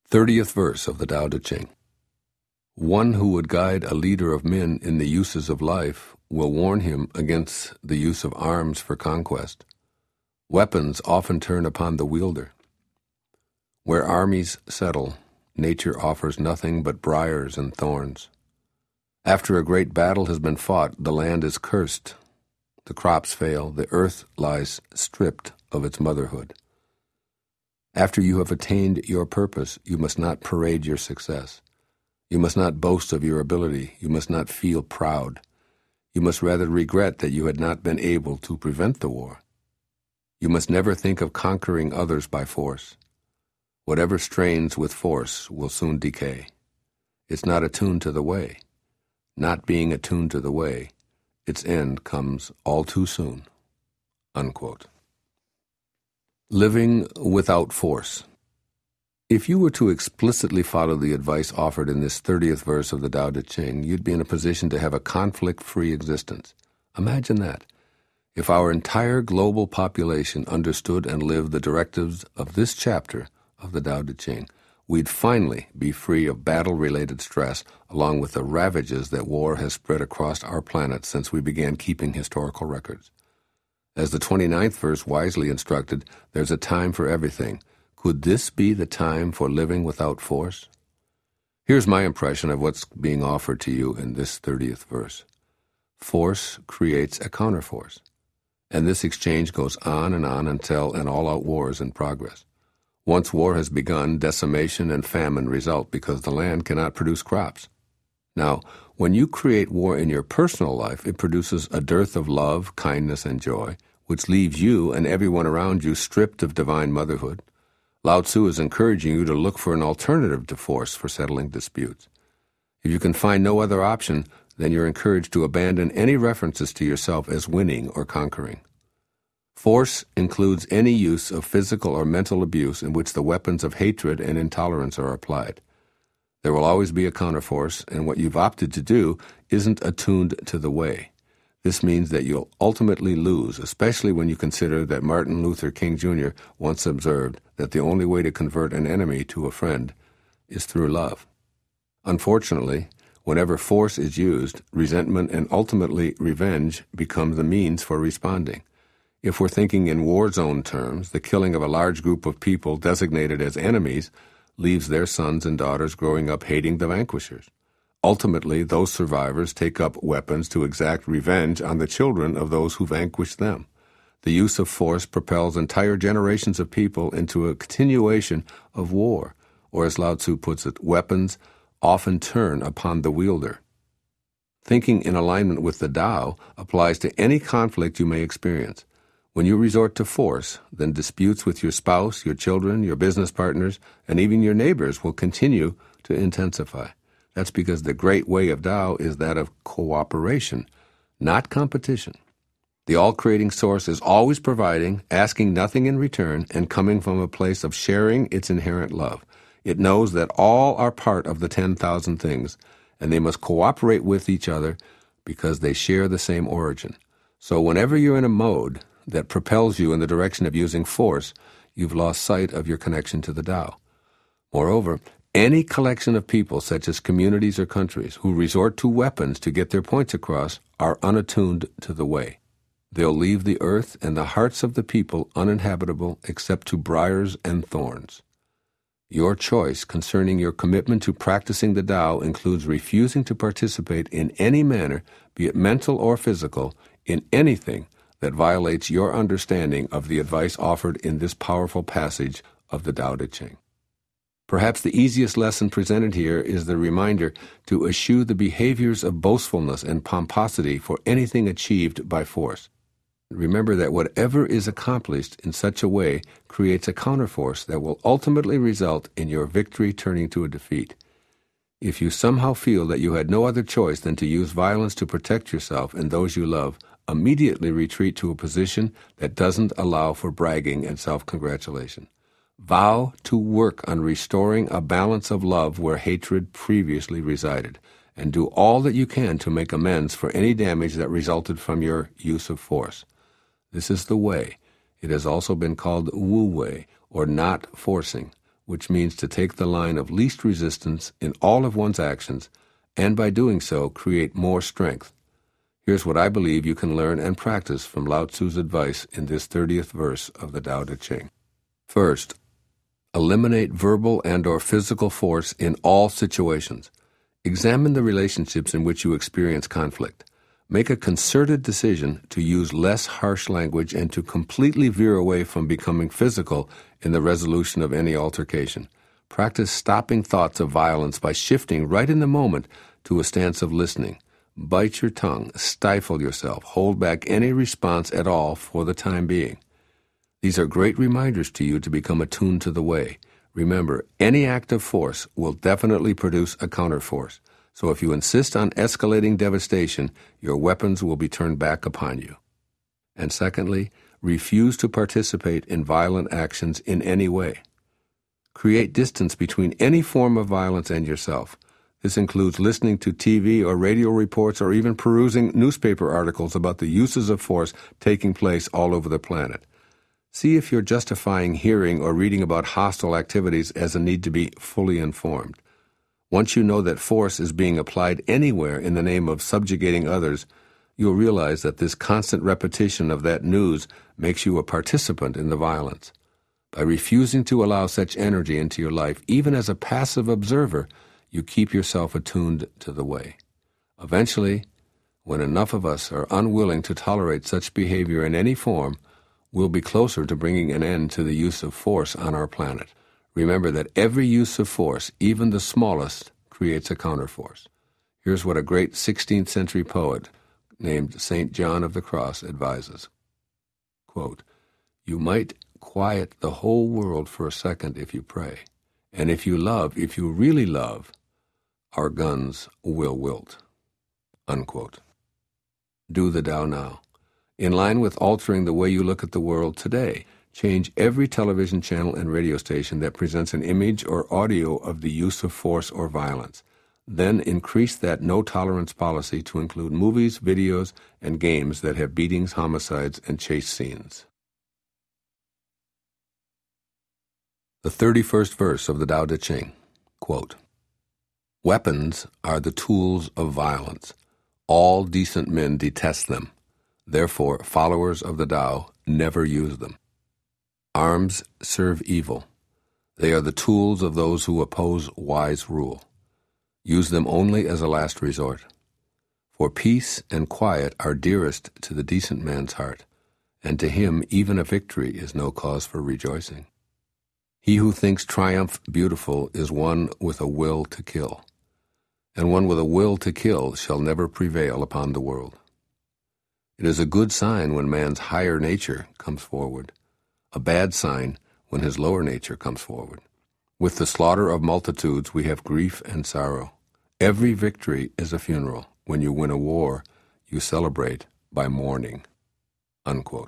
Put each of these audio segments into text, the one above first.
30th verse of the Tao Te Ching. One who would guide a leader of men in the uses of life will warn him against the use of arms for conquest. Weapons often turn upon the wielder. Where armies settle, nature offers nothing but briars and thorns. After a great battle has been fought, the land is cursed. The crops fail, the earth lies stripped of its motherhood. After you have attained your purpose, you must not parade your success. You must not boast of your ability. You must not feel proud. You must rather regret that you had not been able to prevent the war. You must never think of conquering others by force. Whatever strains with force will soon decay. It's not attuned to the way. Not being attuned to the way, its end comes all too soon. Unquote. Living without force. If you were to explicitly follow the advice offered in this 30th verse of the Tao Te Ching, you'd be in a position to have a conflict-free existence. Imagine that. If our entire global population understood and lived the directives of this chapter of the Tao Te Ching, we'd finally be free of battle-related stress, along with the ravages that war has spread across our planet since we began keeping historical records. As the 29th verse wisely instructed, there's a time for everything. Could this be the time for living without force? Here's my impression of what's being offered to you in this 30th verse. Force creates a counterforce, and this exchange goes on until an all-out war is in progress. Once war has begun, decimation and famine result because the land cannot produce crops. Now, when you create war in your personal life, it produces a dearth of love, kindness, and joy, which leaves you and everyone around you stripped of divine motherhood. Lao Tzu is encouraging you to look for an alternative to force for settling disputes. If you can find no other option, then you're encouraged to abandon any references to yourself as winning or conquering. Force includes any use of physical or mental abuse in which the weapons of hatred and intolerance are applied. There will always be a counterforce, and what you've opted to do isn't attuned to the way. This means that you'll ultimately lose, especially when you consider that Martin Luther King Jr. once observed that the only way to convert an enemy to a friend is through love. Unfortunately, whenever force is used, resentment and ultimately revenge become the means for responding. If we're thinking in war zone terms, the killing of a large group of people designated as enemies leaves their sons and daughters growing up hating the vanquishers. Ultimately, those survivors take up weapons to exact revenge on the children of those who vanquished them. The use of force propels entire generations of people into a continuation of war, or as Lao Tzu puts it, weapons often turn upon the wielder. Thinking in alignment with the Tao applies to any conflict you may experience. When you resort to force, then disputes with your spouse, your children, your business partners, and even your neighbors will continue to intensify. That's because the great way of Tao is that of cooperation, not competition. The all-creating source is always providing, asking nothing in return, and coming from a place of sharing its inherent love. It knows that all are part of the 10,000 things, and they must cooperate with each other because they share the same origin. So whenever you're in a mode that propels you in the direction of using force, you've lost sight of your connection to the Tao. Moreover, any collection of people, such as communities or countries, who resort to weapons to get their points across are unattuned to the way. They'll leave the earth and the hearts of the people uninhabitable except to briars and thorns. Your choice concerning your commitment to practicing the Tao includes refusing to participate in any manner, be it mental or physical, in anything that violates your understanding of the advice offered in this powerful passage of the Tao Te Ching. Perhaps the easiest lesson presented here is the reminder to eschew the behaviors of boastfulness and pomposity for anything achieved by force. Remember that whatever is accomplished in such a way creates a counterforce that will ultimately result in your victory turning to a defeat. If you somehow feel that you had no other choice than to use violence to protect yourself and those you love, immediately retreat to a position that doesn't allow for bragging and self-congratulation. Vow to work on restoring a balance of love where hatred previously resided, and do all that you can to make amends for any damage that resulted from your use of force. This is the way. It has also been called Wu Wei, or not forcing, which means to take the line of least resistance in all of one's actions, and by doing so, create more strength. Here's what I believe you can learn and practice from Lao Tzu's advice in this 30th verse of the Tao Te Ching. First, eliminate verbal and/or physical force in all situations. Examine the relationships in which you experience conflict. Make a concerted decision to use less harsh language and to completely veer away from becoming physical in the resolution of any altercation. Practice stopping thoughts of violence by shifting right in the moment to a stance of listening. Bite your tongue, stifle yourself, hold back any response at all for the time being. These are great reminders to you to become attuned to the way. Remember, any act of force will definitely produce a counterforce. So if you insist on escalating devastation, your weapons will be turned back upon you. And secondly, refuse to participate in violent actions in any way. Create distance between any form of violence and yourself. This includes listening to TV or radio reports or even perusing newspaper articles about the uses of force taking place all over the planet. See if you're justifying hearing or reading about hostile activities as a need to be fully informed. Once you know that force is being applied anywhere in the name of subjugating others, you'll realize that this constant repetition of that news makes you a participant in the violence. By refusing to allow such energy into your life, even as a passive observer, you keep yourself attuned to the way. Eventually, when enough of us are unwilling to tolerate such behavior in any form, we'll be closer to bringing an end to the use of force on our planet. Remember that every use of force, even the smallest, creates a counterforce. Here's what a great 16th century poet named St. John of the Cross advises. Quote, "You might quiet the whole world for a second if you pray, and if you really love, our guns will wilt." Unquote. Do the Tao now. In line with altering the way you look at the world today, change every television channel and radio station that presents an image or audio of the use of force or violence. Then increase that no-tolerance policy to include movies, videos, and games that have beatings, homicides, and chase scenes. The 31st verse of the Tao Te Ching, quote, "Weapons are the tools of violence. All decent men detest them. Therefore, followers of the Tao never use them. Arms serve evil. They are the tools of those who oppose wise rule. Use them only as a last resort. For peace and quiet are dearest to the decent man's heart, and to him even a victory is no cause for rejoicing. He who thinks triumph beautiful is one with a will to kill, and one with a will to kill shall never prevail upon the world. It is a good sign when man's higher nature comes forward, a bad sign when his lower nature comes forward. With the slaughter of multitudes we have grief and sorrow. Every victory is a funeral. When you win a war, you celebrate by mourning." Unquote.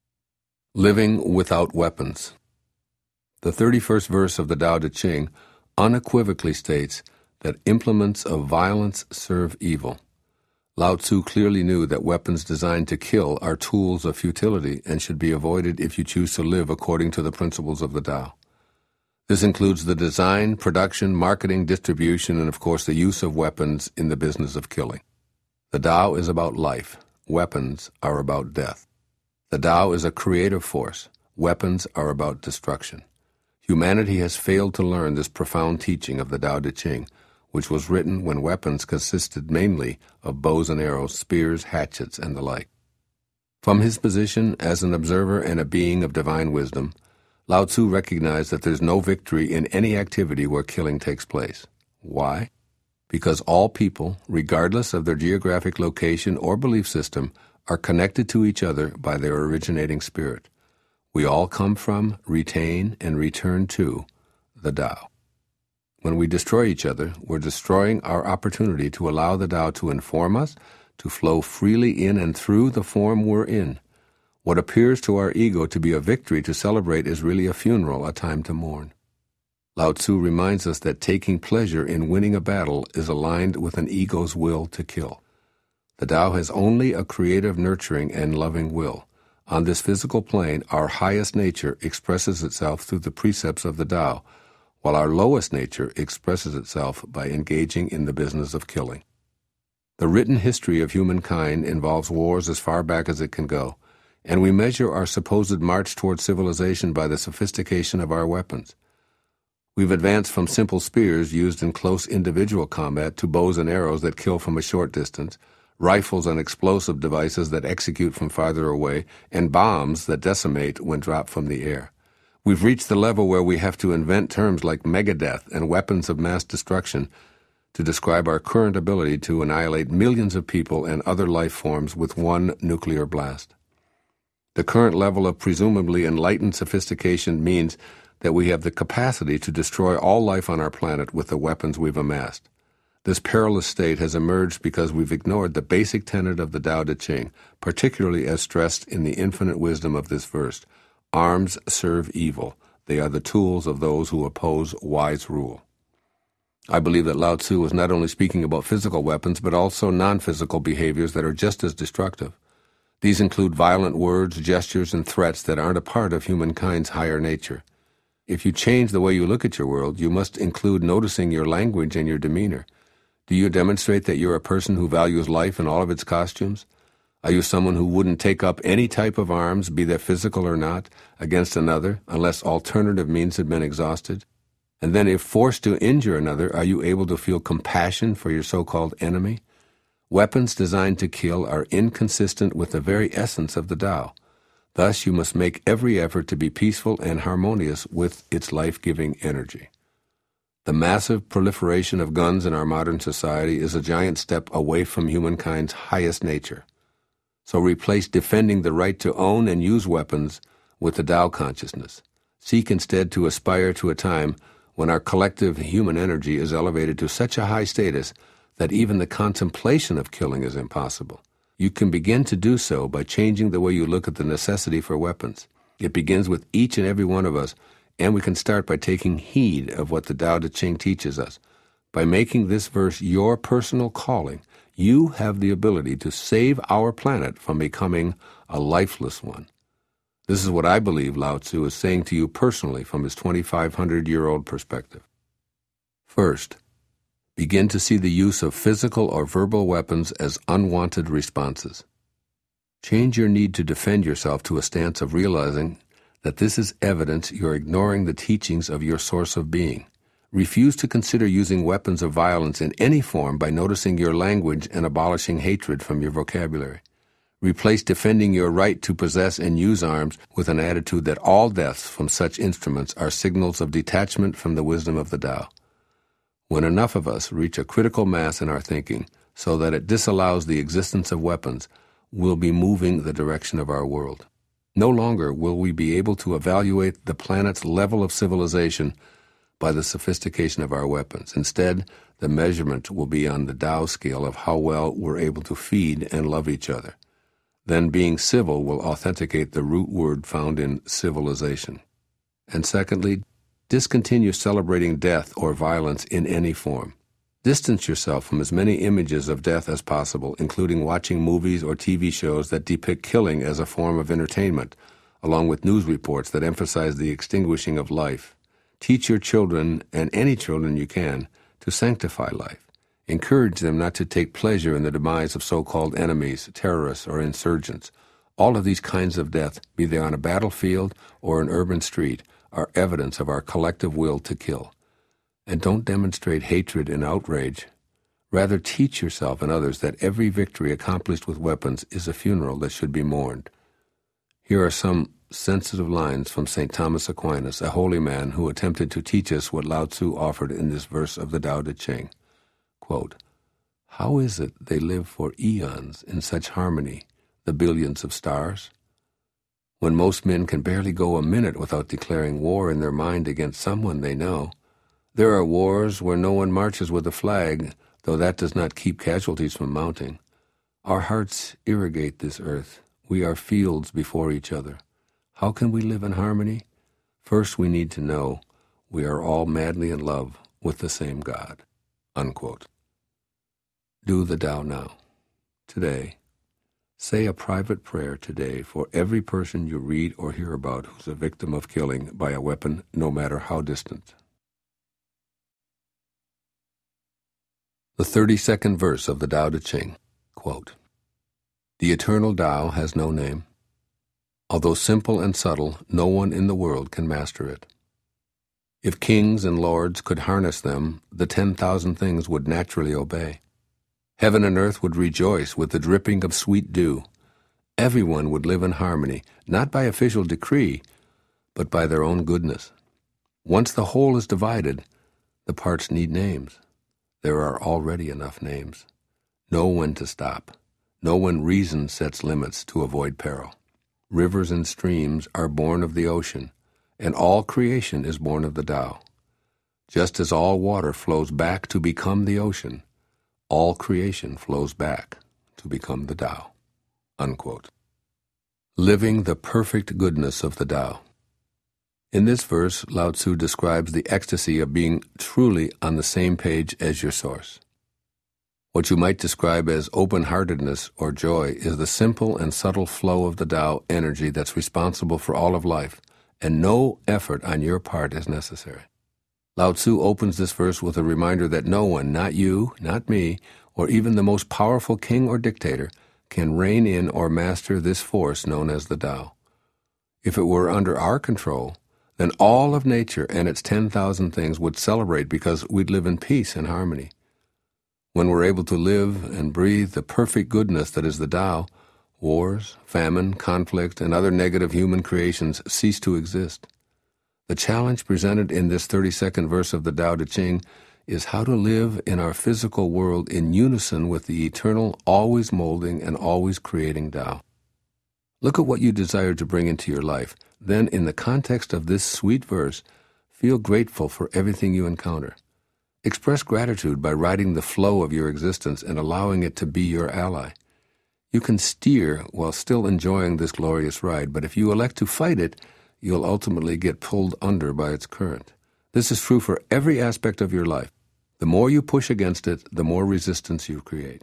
Living without weapons. The 31st verse of the Tao Te Ching unequivocally states that implements of violence serve evil. Lao Tzu clearly knew that weapons designed to kill are tools of futility and should be avoided if you choose to live according to the principles of the Tao. This includes the design, production, marketing, distribution, and of course the use of weapons in the business of killing. The Tao is about life. Weapons are about death. The Tao is a creative force. Weapons are about destruction. Humanity has failed to learn this profound teaching of the Tao Te Ching, which was written when weapons consisted mainly of bows and arrows, spears, hatchets, and the like. From his position as an observer and a being of divine wisdom, Lao Tzu recognized that there's no victory in any activity where killing takes place. Why? Because all people, regardless of their geographic location or belief system, are connected to each other by their originating spirit. We all come from, retain, and return to the Tao. When we destroy each other, we're destroying our opportunity to allow the Tao to inform us, to flow freely in and through the form we're in. What appears to our ego to be a victory to celebrate is really a funeral, a time to mourn. Lao Tzu reminds us that taking pleasure in winning a battle is aligned with an ego's will to kill. The Tao has only a creative, nurturing, and loving will. On this physical plane, our highest nature expresses itself through the precepts of the Tao, while our lowest nature expresses itself by engaging in the business of killing. The written history of humankind involves wars as far back as it can go, and we measure our supposed march toward civilization by the sophistication of our weapons. We've advanced from simple spears used in close individual combat to bows and arrows that kill from a short distance, rifles and explosive devices that execute from farther away, and bombs that decimate when dropped from the air. We've reached the level where we have to invent terms like megadeath and weapons of mass destruction to describe our current ability to annihilate millions of people and other life forms with one nuclear blast. The current level of presumably enlightened sophistication means that we have the capacity to destroy all life on our planet with the weapons we've amassed. This perilous state has emerged because we've ignored the basic tenet of the Tao Te Ching, particularly as stressed in the infinite wisdom of this verse. Arms serve evil. They are the tools of those who oppose wise rule. I believe that Lao Tzu was not only speaking about physical weapons, but also non-physical behaviors that are just as destructive. These include violent words, gestures, and threats that aren't a part of humankind's higher nature. If you change the way you look at your world, you must include noticing your language and your demeanor. Do you demonstrate that you're a person who values life in all of its costumes? Are you someone who wouldn't take up any type of arms, be they physical or not, against another, unless alternative means had been exhausted? And then if forced to injure another, are you able to feel compassion for your so-called enemy? Weapons designed to kill are inconsistent with the very essence of the Tao. Thus, you must make every effort to be peaceful and harmonious with its life-giving energy. The massive proliferation of guns in our modern society is a giant step away from humankind's highest nature. So replace defending the right to own and use weapons with the Tao consciousness. Seek instead to aspire to a time when our collective human energy is elevated to such a high status that even the contemplation of killing is impossible. You can begin to do so by changing the way you look at the necessity for weapons. It begins with each and every one of us, and we can start by taking heed of what the Tao Te Ching teaches us. By making this verse your personal calling, you have the ability to save our planet from becoming a lifeless one. This is what I believe Lao Tzu is saying to you personally from his 2,500-year-old perspective. First, begin to see the use of physical or verbal weapons as unwanted responses. Change your need to defend yourself to a stance of realizing that this is evidence you're ignoring the teachings of your source of being. Refuse to consider using weapons of violence in any form by noticing your language and abolishing hatred from your vocabulary. Replace defending your right to possess and use arms with an attitude that all deaths from such instruments are signals of detachment from the wisdom of the Tao. When enough of us reach a critical mass in our thinking so that it disallows the existence of weapons, we'll be moving the direction of our world. No longer will we be able to evaluate the planet's level of civilization by the sophistication of our weapons. Instead, the measurement will be on the Tao scale of how well we're able to feed and love each other. Then being civil will authenticate the root word found in civilization. And secondly, discontinue celebrating death or violence in any form. Distance yourself from as many images of death as possible, including watching movies or TV shows that depict killing as a form of entertainment, along with news reports that emphasize the extinguishing of life. Teach your children, and any children you can, to sanctify life. Encourage them not to take pleasure in the demise of so-called enemies, terrorists, or insurgents. All of these kinds of death, be they on a battlefield or an urban street, are evidence of our collective will to kill. And don't demonstrate hatred and outrage. Rather, teach yourself and others that every victory accomplished with weapons is a funeral that should be mourned. Here are some sensitive lines from St. Thomas Aquinas, a holy man who attempted to teach us what Lao Tzu offered in this verse of the Tao Te Ching. Quote, "How is it they live for eons in such harmony, the billions of stars? When most men can barely go a minute without declaring war in their mind against someone they know. There are wars where no one marches with a flag, though that does not keep casualties from mounting. Our hearts irrigate this earth. We are fields before each other. How can we live in harmony? First we need to know we are all madly in love with the same God." Unquote. Do the Tao now. Today. Say a private prayer today for every person you read or hear about who's a victim of killing by a weapon, no matter how distant. The 32nd verse of the Tao Te Ching, quote, "The eternal Tao has no name. Although simple and subtle, no one in the world can master it. If kings and lords could harness them, the 10,000 things would naturally obey. Heaven and earth would rejoice with the dripping of sweet dew. Everyone would live in harmony, not by official decree, but by their own goodness. Once the whole is divided, the parts need names. There are already enough names. Know when to stop. Know when reason sets limits to avoid peril. Rivers and streams are born of the ocean, and all creation is born of the Tao. Just as all water flows back to become the ocean, all creation flows back to become the Tao." Unquote. Living the perfect goodness of the Tao. In this verse, Lao Tzu describes the ecstasy of being truly on the same page as your source. What you might describe as open-heartedness or joy is the simple and subtle flow of the Tao energy that's responsible for all of life, and no effort on your part is necessary. Lao Tzu opens this verse with a reminder that no one, not you, not me, or even the most powerful king or dictator, can rein in or master this force known as the Tao. If it were under our control, then all of nature and its 10,000 things would celebrate because we'd live in peace and harmony. When we're able to live and breathe the perfect goodness that is the Tao, wars, famine, conflict, and other negative human creations cease to exist. The challenge presented in this 32nd verse of the Tao Te Ching is how to live in our physical world in unison with the eternal, always molding and always creating Tao. Look at what you desire to bring into your life. Then, in the context of this sweet verse, feel grateful for everything you encounter. Express gratitude by riding the flow of your existence and allowing it to be your ally. You can steer while still enjoying this glorious ride, but if you elect to fight it, you'll ultimately get pulled under by its current. This is true for every aspect of your life. The more you push against it, the more resistance you create.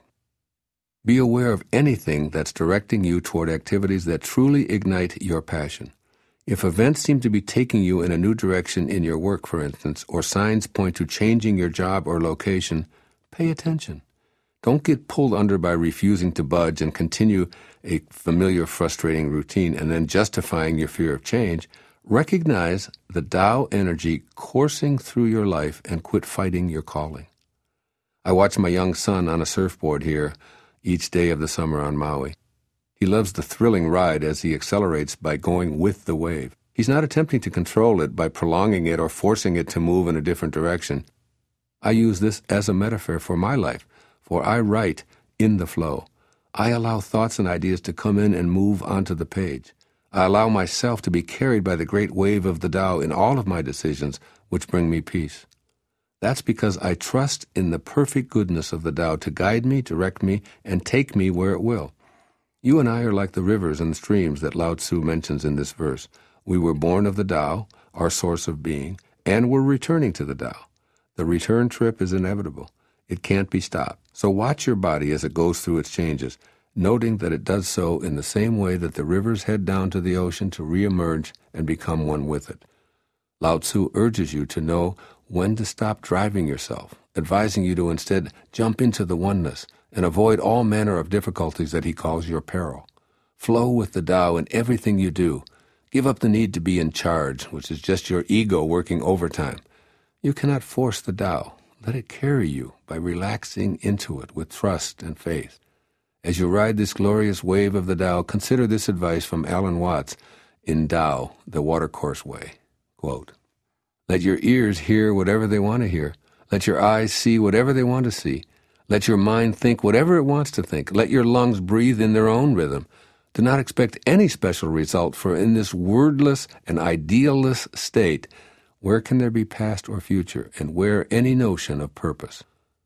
Be aware of anything that's directing you toward activities that truly ignite your passion. If events seem to be taking you in a new direction in your work, for instance, or signs point to changing your job or location, pay attention. Don't get pulled under by refusing to budge and continue a familiar, frustrating routine and then justifying your fear of change. Recognize the Tao energy coursing through your life and quit fighting your calling. I watch my young son on a surfboard here each day of the summer on Maui. He loves the thrilling ride as he accelerates by going with the wave. He's not attempting to control it by prolonging it or forcing it to move in a different direction. I use this as a metaphor for my life, for I write in the flow. I allow thoughts and ideas to come in and move onto the page. I allow myself to be carried by the great wave of the Tao in all of my decisions, which bring me peace. That's because I trust in the perfect goodness of the Tao to guide me, direct me, and take me where it will. You and I are like the rivers and streams that Lao Tzu mentions in this verse. We were born of the Tao, our source of being, and we're returning to the Tao. The return trip is inevitable. It can't be stopped. So watch your body as it goes through its changes, noting that it does so in the same way that the rivers head down to the ocean to reemerge and become one with it. Lao Tzu urges you to know when to stop driving yourself, advising you to instead jump into the oneness and avoid all manner of difficulties that he calls your peril. Flow with the Tao in everything you do. Give up the need to be in charge, which is just your ego working overtime. You cannot force the Tao. Let it carry you by relaxing into it with trust and faith. As you ride this glorious wave of the Tao, consider this advice from Alan Watts in Tao, The Watercourse Way. Quote, "Let your ears hear whatever they want to hear. Let your eyes see whatever they want to see. Let your mind think whatever it wants to think. Let your lungs breathe in their own rhythm. Do not expect any special result, for in this wordless and idealless state, where can there be past or future, and where any notion of purpose?"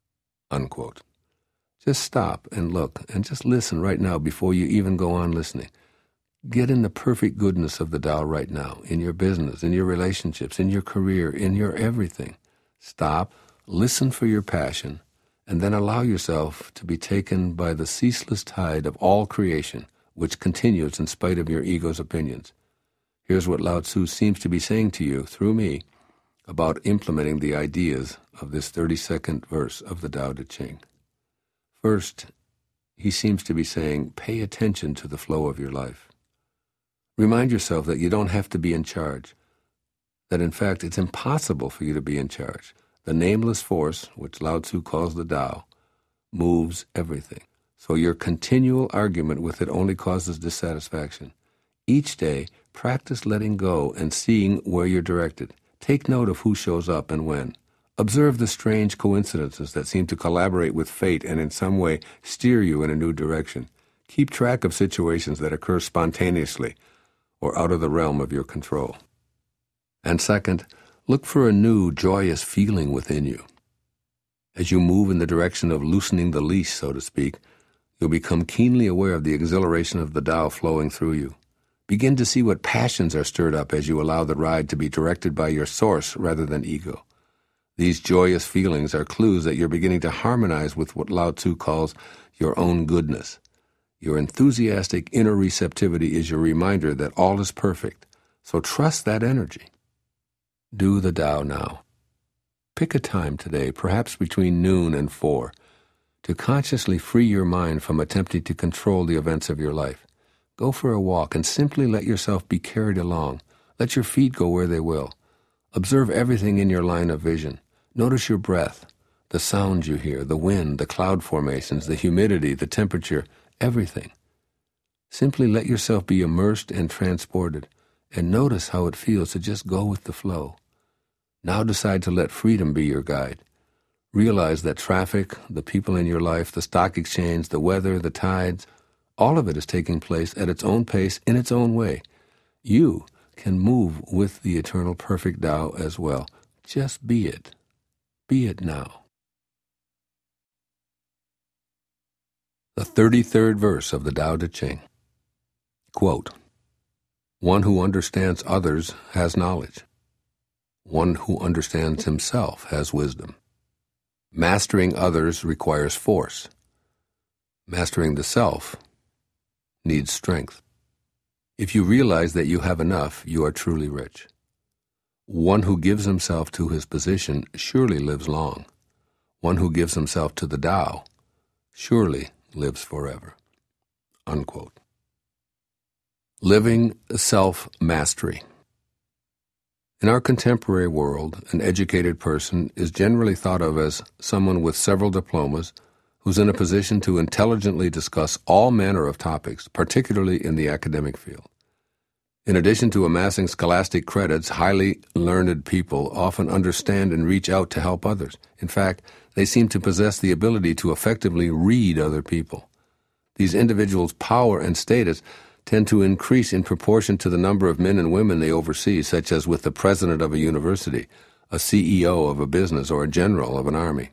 Unquote. Just stop and look and just listen right now before you even go on listening. Get in the perfect goodness of the Tao right now, in your business, in your relationships, in your career, in your everything. Stop, listen for your passion, and then allow yourself to be taken by the ceaseless tide of all creation, which continues in spite of your ego's opinions. Here's what Lao Tzu seems to be saying to you through me. about implementing the ideas of this 32nd verse of the Tao Te Ching. First, he seems to be saying, pay attention to the flow of your life. Remind yourself that you don't have to be in charge, that in fact it's impossible for you to be in charge. The nameless force, which Lao Tzu calls the Tao, moves everything. So your continual argument with it only causes dissatisfaction. Each day, practice letting go and seeing where you're directed. Take note of who shows up and when. Observe the strange coincidences that seem to collaborate with fate and in some way steer you in a new direction. Keep track of situations that occur spontaneously or out of the realm of your control. And second, look for a new, joyous feeling within you. As you move in the direction of loosening the leash, so to speak, you'll become keenly aware of the exhilaration of the Tao flowing through you. Begin to see what passions are stirred up as you allow the ride to be directed by your source rather than ego. These joyous feelings are clues that you're beginning to harmonize with what Lao Tzu calls your own goodness. Your enthusiastic inner receptivity is your reminder that all is perfect, so trust that energy. Do the Tao now. Pick a time today, perhaps between noon and 4, to consciously free your mind from attempting to control the events of your life. Go for a walk and simply let yourself be carried along. Let your feet go where they will. Observe everything in your line of vision. Notice your breath, the sounds you hear, the wind, the cloud formations, the humidity, the temperature, everything. Simply let yourself be immersed and transported, and notice how it feels to just go with the flow. Now decide to let freedom be your guide. Realize that traffic, the people in your life, the stock exchange, the weather, the tides, all of it is taking place at its own pace in its own way. You can move with the eternal perfect Tao as well. Just be it. Be it now. The 33rd verse of the Tao Te Ching. Quote, one who understands others has knowledge. One who understands himself has wisdom. Mastering others requires force. Mastering the self needs strength. If you realize that you have enough, you are truly rich. One who gives himself to his position surely lives long. One who gives himself to the Tao surely lives forever. Unquote. Living self-mastery. In our contemporary world, an educated person is generally thought of as someone with several diplomas who's in a position to intelligently discuss all manner of topics, particularly in the academic field. In addition to amassing scholastic credits, highly learned people often understand and reach out to help others. In fact, they seem to possess the ability to effectively read other people. These individuals' power and status tend to increase in proportion to the number of men and women they oversee, such as with the president of a university, a CEO of a business, or a general of an army.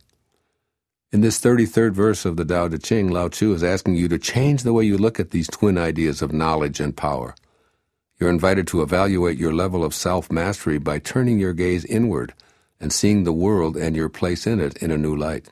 In this 33rd verse of the Tao Te Ching, Lao Tzu is asking you to change the way you look at these twin ideas of knowledge and power. You're invited to evaluate your level of self-mastery by turning your gaze inward and seeing the world and your place in it in a new light.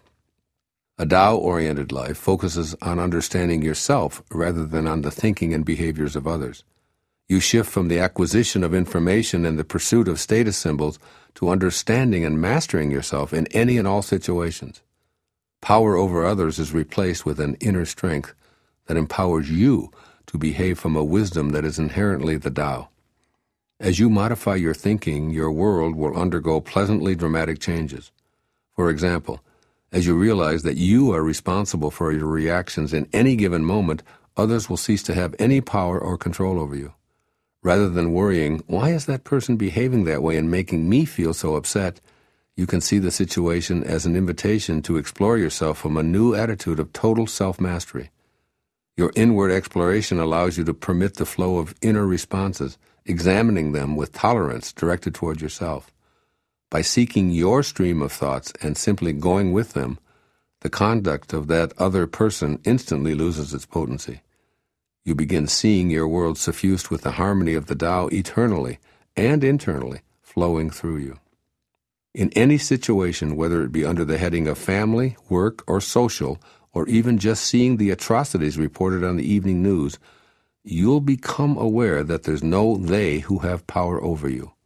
A Tao-oriented life focuses on understanding yourself rather than on the thinking and behaviors of others. You shift from the acquisition of information and the pursuit of status symbols to understanding and mastering yourself in any and all situations. Power over others is replaced with an inner strength that empowers you to behave from a wisdom that is inherently the Tao. As you modify your thinking, your world will undergo pleasantly dramatic changes. For example, as you realize that you are responsible for your reactions in any given moment, others will cease to have any power or control over you. Rather than worrying, why is that person behaving that way and making me feel so upset, you can see the situation as an invitation to explore yourself from a new attitude of total self-mastery. Your inward exploration allows you to permit the flow of inner responses, examining them with tolerance directed toward yourself. By seeking your stream of thoughts and simply going with them, the conduct of that other person instantly loses its potency. You begin seeing your world suffused with the harmony of the Tao eternally and internally flowing through you. In any situation, whether it be under the heading of family, work, or social, or even just seeing the atrocities reported on the evening news, you'll become aware that there's no they who have power over you.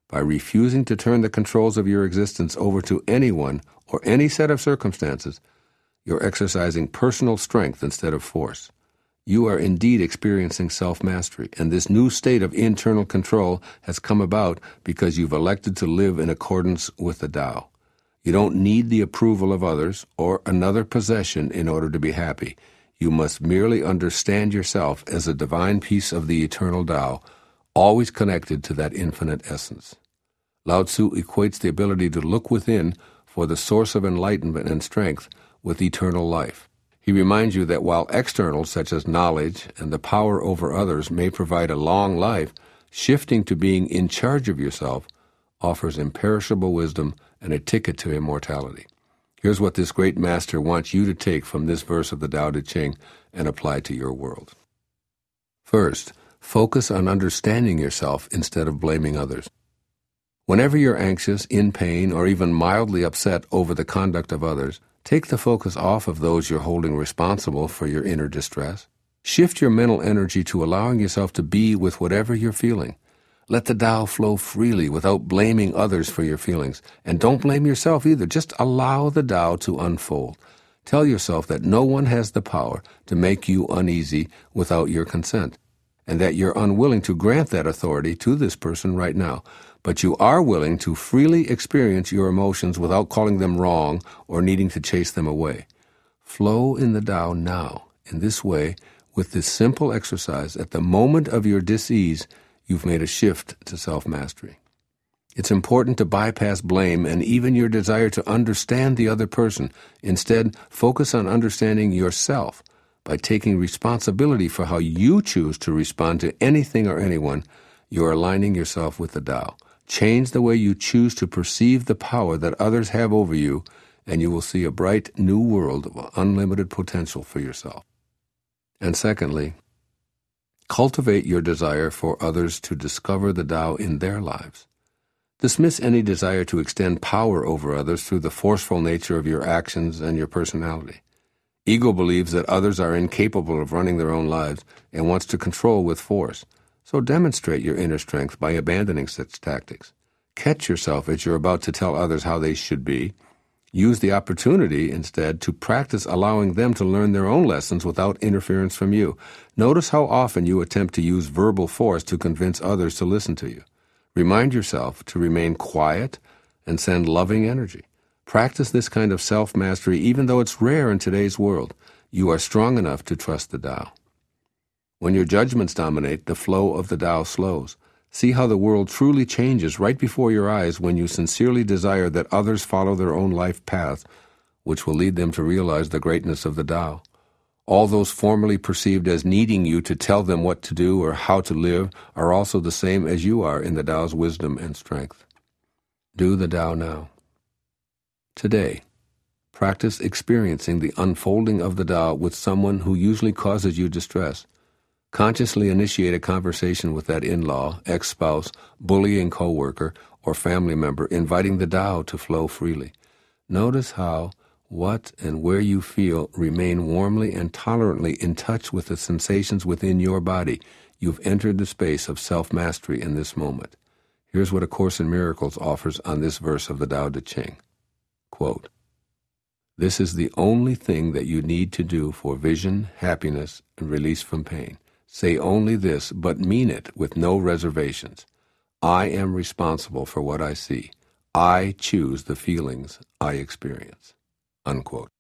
By refusing to turn the controls of your existence over to anyone or any set of circumstances, you're exercising personal strength instead of force. You are indeed experiencing self-mastery, and this new state of internal control has come about because you've elected to live in accordance with the Tao. You don't need the approval of others or another possession in order to be happy. You must merely understand yourself as a divine piece of the eternal Tao, always connected to that infinite essence. Lao Tzu equates the ability to look within for the source of enlightenment and strength with eternal life. He reminds you that while externals such as knowledge and the power over others may provide a long life, shifting to being in charge of yourself offers imperishable wisdom and a ticket to immortality. Here's what this great master wants you to take from this verse of the Tao Te Ching and apply to your world. First, focus on understanding yourself instead of blaming others. Whenever you're anxious, in pain, or even mildly upset over the conduct of others, take the focus off of those you're holding responsible for your inner distress. Shift your mental energy to allowing yourself to be with whatever you're feeling. Let the Tao flow freely without blaming others for your feelings. And don't blame yourself either. Just allow the Tao to unfold. Tell yourself that no one has the power to make you uneasy without your consent, and that you're unwilling to grant that authority to this person right now. But you are willing to freely experience your emotions without calling them wrong or needing to chase them away. Flow in the Tao now. In this way, with this simple exercise, at the moment of your dis-ease, you've made a shift to self-mastery. It's important to bypass blame and even your desire to understand the other person. Instead, focus on understanding yourself. By taking responsibility for how you choose to respond to anything or anyone, you're aligning yourself with the Tao. Change the way you choose to perceive the power that others have over you, and you will see a bright new world of unlimited potential for yourself. And secondly, cultivate your desire for others to discover the Tao in their lives. Dismiss any desire to extend power over others through the forceful nature of your actions and your personality. Ego believes that others are incapable of running their own lives and wants to control with force. So demonstrate your inner strength by abandoning such tactics. Catch yourself as you're about to tell others how they should be. Use the opportunity, instead, to practice allowing them to learn their own lessons without interference from you. Notice how often you attempt to use verbal force to convince others to listen to you. Remind yourself to remain quiet and send loving energy. Practice this kind of self-mastery even though it's rare in today's world. You are strong enough to trust the Tao. When your judgments dominate, the flow of the Tao slows. See how the world truly changes right before your eyes when you sincerely desire that others follow their own life path, which will lead them to realize the greatness of the Tao. All those formerly perceived as needing you to tell them what to do or how to live are also the same as you are in the Tao's wisdom and strength. Do the Tao now. Today, practice experiencing the unfolding of the Tao with someone who usually causes you distress. Consciously initiate a conversation with that in-law, ex-spouse, bullying coworker, or family member, inviting the Tao to flow freely. Notice how, what, and where you feel remain warmly and tolerantly in touch with the sensations within your body. You've entered the space of self-mastery in this moment. Here's what A Course in Miracles offers on this verse of the Tao Te Ching. Quote, "This is the only thing that you need to do for vision, happiness, and release from pain. Say only this, but mean it with no reservations. I am responsible for what I see. I choose the feelings I experience." Unquote.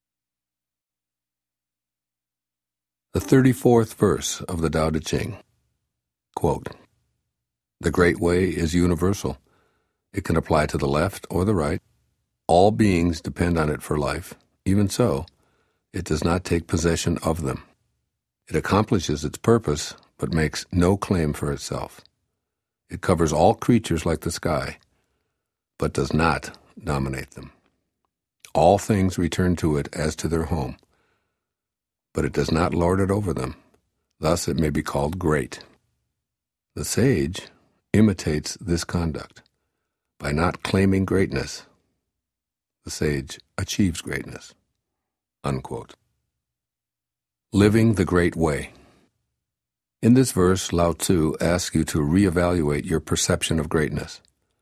The 34th verse of the Tao Te Ching. Quote, "The Great Way is universal. It can apply to the left or the right. All beings depend on it for life. Even so, it does not take possession of them. It accomplishes its purpose, but makes no claim for itself. It covers all creatures like the sky, but does not dominate them. All things return to it as to their home, but it does not lord it over them. Thus it may be called great. The sage imitates this conduct. By not claiming greatness, the sage achieves greatness." Unquote. Living the Great Way. In this verse, Lao Tzu asks you to reevaluate your perception of greatness.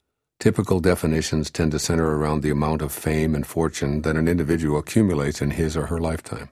Typical definitions tend to center around the amount of fame and fortune that an individual accumulates in his or her lifetime.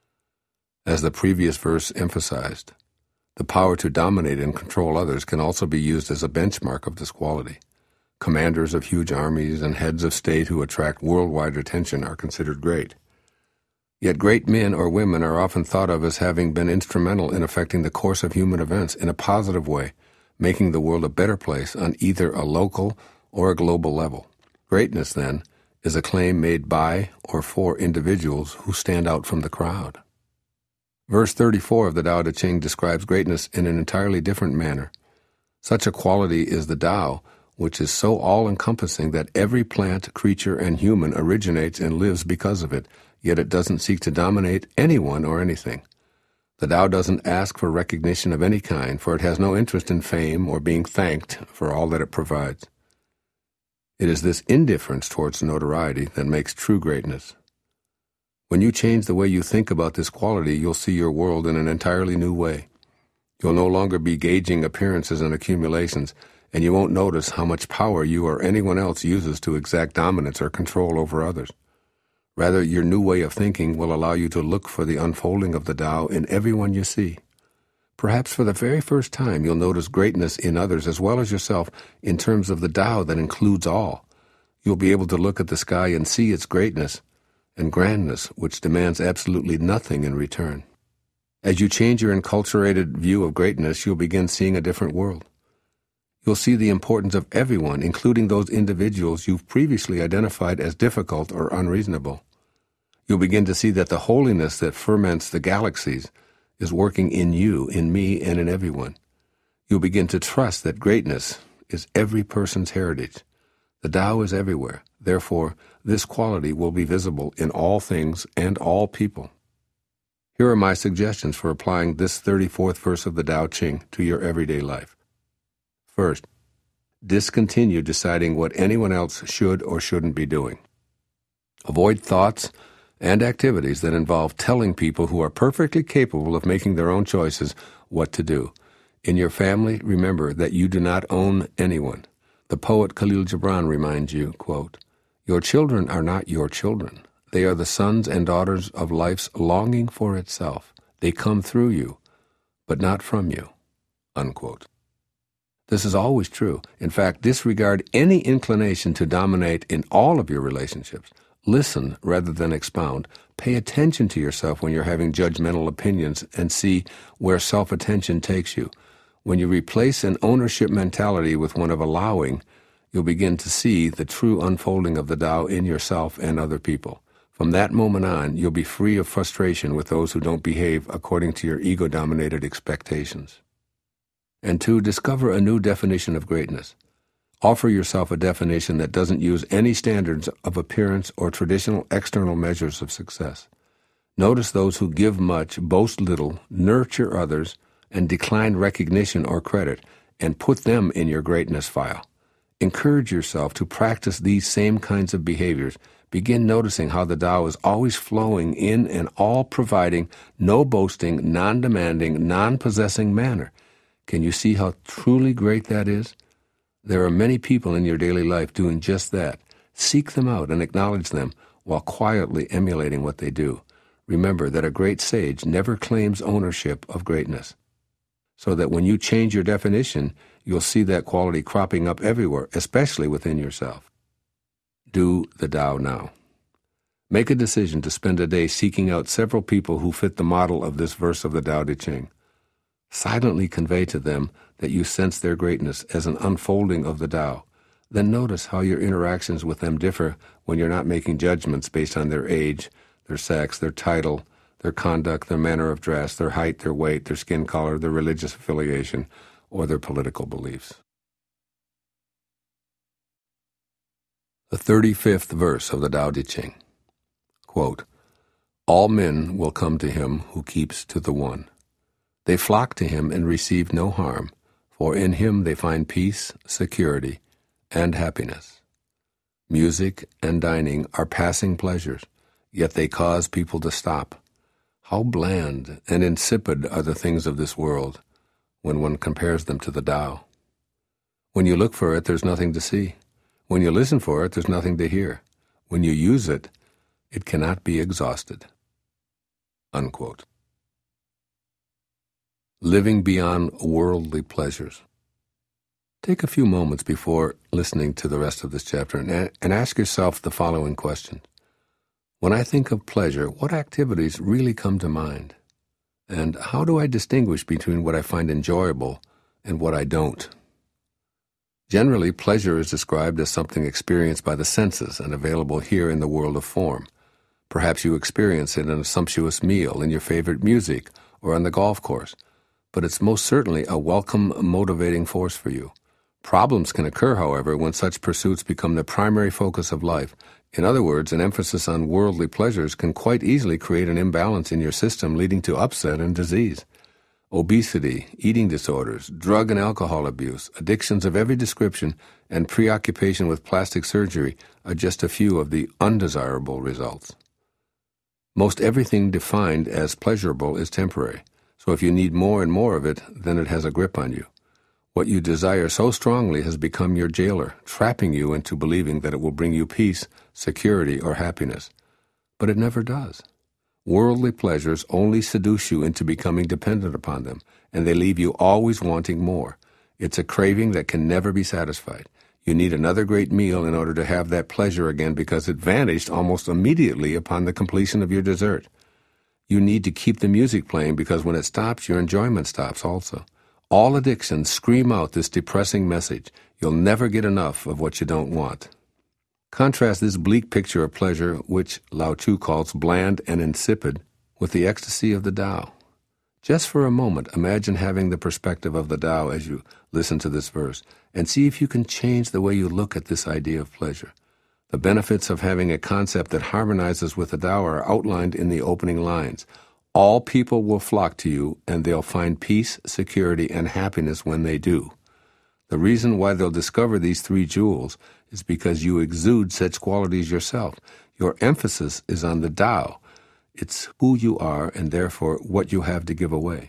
As the previous verse emphasized, the power to dominate and control others can also be used as a benchmark of this quality. Commanders of huge armies and heads of state who attract worldwide attention are considered great. Yet great men or women are often thought of as having been instrumental in affecting the course of human events in a positive way, making the world a better place on either a local or a global level. Greatness, then, is a claim made by or for individuals who stand out from the crowd. Verse 34 of the Tao Te Ching describes greatness in an entirely different manner. Such a quality is the Tao, which is so all-encompassing that every plant, creature, and human originates and lives because of it, yet it doesn't seek to dominate anyone or anything. The Tao doesn't ask for recognition of any kind, for it has no interest in fame or being thanked for all that it provides. It is this indifference towards notoriety that makes true greatness. When you change the way you think about this quality, you'll see your world in an entirely new way. You'll no longer be gauging appearances and accumulations, and you won't notice how much power you or anyone else uses to exact dominance or control over others. Rather, your new way of thinking will allow you to look for the unfolding of the Tao in everyone you see. Perhaps for the very first time you'll notice greatness in others as well as yourself in terms of the Tao that includes all. You'll be able to look at the sky and see its greatness and grandness, which demands absolutely nothing in return. As you change your enculturated view of greatness, you'll begin seeing a different world. You'll see the importance of everyone, including those individuals you've previously identified as difficult or unreasonable. You'll begin to see that the holiness that ferments the galaxies is working in you, in me, and in everyone. You'll begin to trust that greatness is every person's heritage. The Tao is everywhere. Therefore, this quality will be visible in all things and all people. Here are my suggestions for applying this 34th verse of the Tao Te Ching to your everyday life. First, discontinue deciding what anyone else should or shouldn't be doing. Avoid thoughts and activities that involve telling people who are perfectly capable of making their own choices what to do. In your family, remember that you do not own anyone. The poet Khalil Gibran reminds you, quote, "Your children are not your children. They are the sons and daughters of life's longing for itself. They come through you, but not from you," unquote. This is always true. In fact, disregard any inclination to dominate in all of your relationships. Listen rather than expound. Pay attention to yourself when you're having judgmental opinions and see where self-attention takes you. When you replace an ownership mentality with one of allowing, you'll begin to see the true unfolding of the Tao in yourself and other people. From that moment on, you'll be free of frustration with those who don't behave according to your ego-dominated expectations. And two, discover a new definition of greatness. Offer yourself a definition that doesn't use any standards of appearance or traditional external measures of success. Notice those who give much, boast little, nurture others, and decline recognition or credit, and put them in your greatness file. Encourage yourself to practice these same kinds of behaviors. Begin noticing how the Tao is always flowing in an all-providing, no-boasting, non-demanding, non-possessing manner. Can you see how truly great that is? There are many people in your daily life doing just that. Seek them out and acknowledge them while quietly emulating what they do. Remember that a great sage never claims ownership of greatness. So that when you change your definition, you'll see that quality cropping up everywhere, especially within yourself. Do the Tao now. Make a decision to spend a day seeking out several people who fit the model of this verse of the Tao Te Ching. Silently convey to them that you sense their greatness as an unfolding of the Tao. Then notice how your interactions with them differ when you're not making judgments based on their age, their sex, their title, their conduct, their manner of dress, their height, their weight, their skin color, their religious affiliation, or their political beliefs. The 35th verse of the Tao Te Ching. Quote, "All men will come to him who keeps to the one. They flock to him and receive no harm, for in him they find peace, security, and happiness. Music and dining are passing pleasures, yet they cause people to stop. How bland and insipid are the things of this world when one compares them to the Tao. When you look for it, there's nothing to see. When you listen for it, there's nothing to hear. When you use it, it cannot be exhausted." Unquote. Living beyond worldly pleasures. Take a few moments before listening to the rest of this chapter and ask yourself the following questions. When I think of pleasure, what activities really come to mind? And how do I distinguish between what I find enjoyable and what I don't? Generally, pleasure is described as something experienced by the senses and available here in the world of form. Perhaps you experience it in a sumptuous meal, in your favorite music, or on the golf course. But it's most certainly a welcome, motivating force for you. Problems can occur, however, when such pursuits become the primary focus of life. In other words, an emphasis on worldly pleasures can quite easily create an imbalance in your system, leading to upset and disease. Obesity, eating disorders, drug and alcohol abuse, addictions of every description, and preoccupation with plastic surgery are just a few of the undesirable results. Most everything defined as pleasurable is temporary, so if you need more and more of it, then it has a grip on you. What you desire so strongly has become your jailer, trapping you into believing that it will bring you peace, security, or happiness. But it never does. Worldly pleasures only seduce you into becoming dependent upon them, and they leave you always wanting more. It's a craving that can never be satisfied. You need another great meal in order to have that pleasure again because it vanished almost immediately upon the completion of your dessert. You need to keep the music playing because when it stops, your enjoyment stops also. All addictions scream out this depressing message. You'll never get enough of what you don't want. Contrast this bleak picture of pleasure, which Lao Tzu calls bland and insipid, with the ecstasy of the Tao. Just for a moment, imagine having the perspective of the Tao as you listen to this verse, and see if you can change the way you look at this idea of pleasure. The benefits of having a concept that harmonizes with the Tao are outlined in the opening lines. All people will flock to you, and they'll find peace, security, and happiness when they do. The reason why they'll discover these three jewels is because you exude such qualities yourself. Your emphasis is on the Tao. It's who you are and therefore what you have to give away.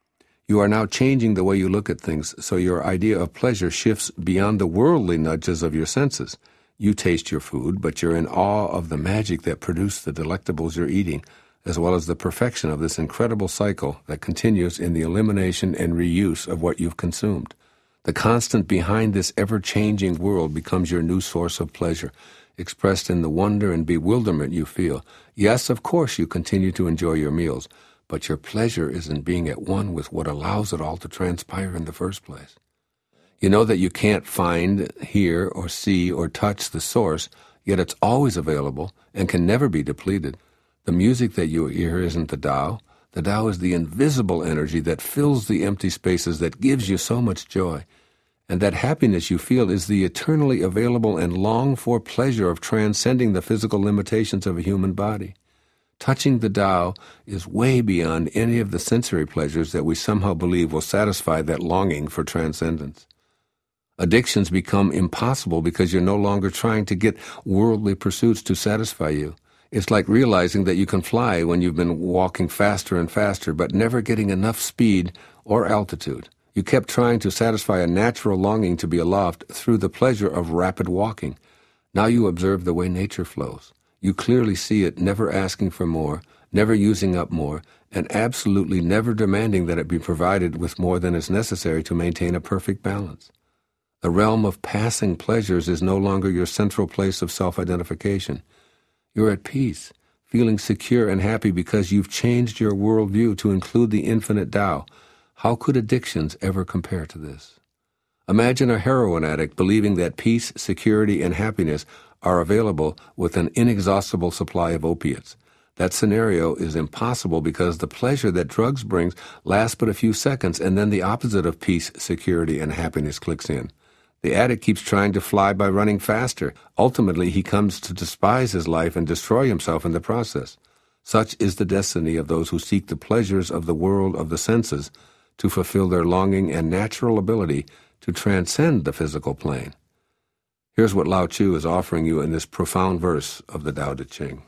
You are now changing the way you look at things, so your idea of pleasure shifts beyond the worldly nudges of your senses. You taste your food, but you're in awe of the magic that produced the delectables you're eating, as well as the perfection of this incredible cycle that continues in the elimination and reuse of what you've consumed. The constant behind this ever-changing world becomes your new source of pleasure, expressed in the wonder and bewilderment you feel. Yes, of course you continue to enjoy your meals, but your pleasure is in being at one with what allows it all to transpire in the first place. You know that you can't find, hear, or see, or touch the source, yet it's always available and can never be depleted. The music that you hear isn't the Tao. The Tao is the invisible energy that fills the empty spaces that gives you so much joy. And that happiness you feel is the eternally available and longed-for pleasure of transcending the physical limitations of a human body. Touching the Tao is way beyond any of the sensory pleasures that we somehow believe will satisfy that longing for transcendence. Addictions become impossible because you're no longer trying to get worldly pursuits to satisfy you. It's like realizing that you can fly when you've been walking faster and faster, but never getting enough speed or altitude. You kept trying to satisfy a natural longing to be aloft through the pleasure of rapid walking. Now you observe the way nature flows. You clearly see it never asking for more, never using up more, and absolutely never demanding that it be provided with more than is necessary to maintain a perfect balance. The realm of passing pleasures is no longer your central place of self-identification. You're at peace, feeling secure and happy because you've changed your worldview to include the infinite Tao. How could addictions ever compare to this? Imagine a heroin addict believing that peace, security, and happiness are available with an inexhaustible supply of opiates. That scenario is impossible because the pleasure that drugs brings lasts but a few seconds, and then the opposite of peace, security, and happiness clicks in. The addict keeps trying to fly by running faster. Ultimately, he comes to despise his life and destroy himself in the process. Such is the destiny of those who seek the pleasures of the world of the senses to fulfill their longing and natural ability to transcend the physical plane. Here's what Lao Tzu is offering you in this profound verse of the Tao Te Ching.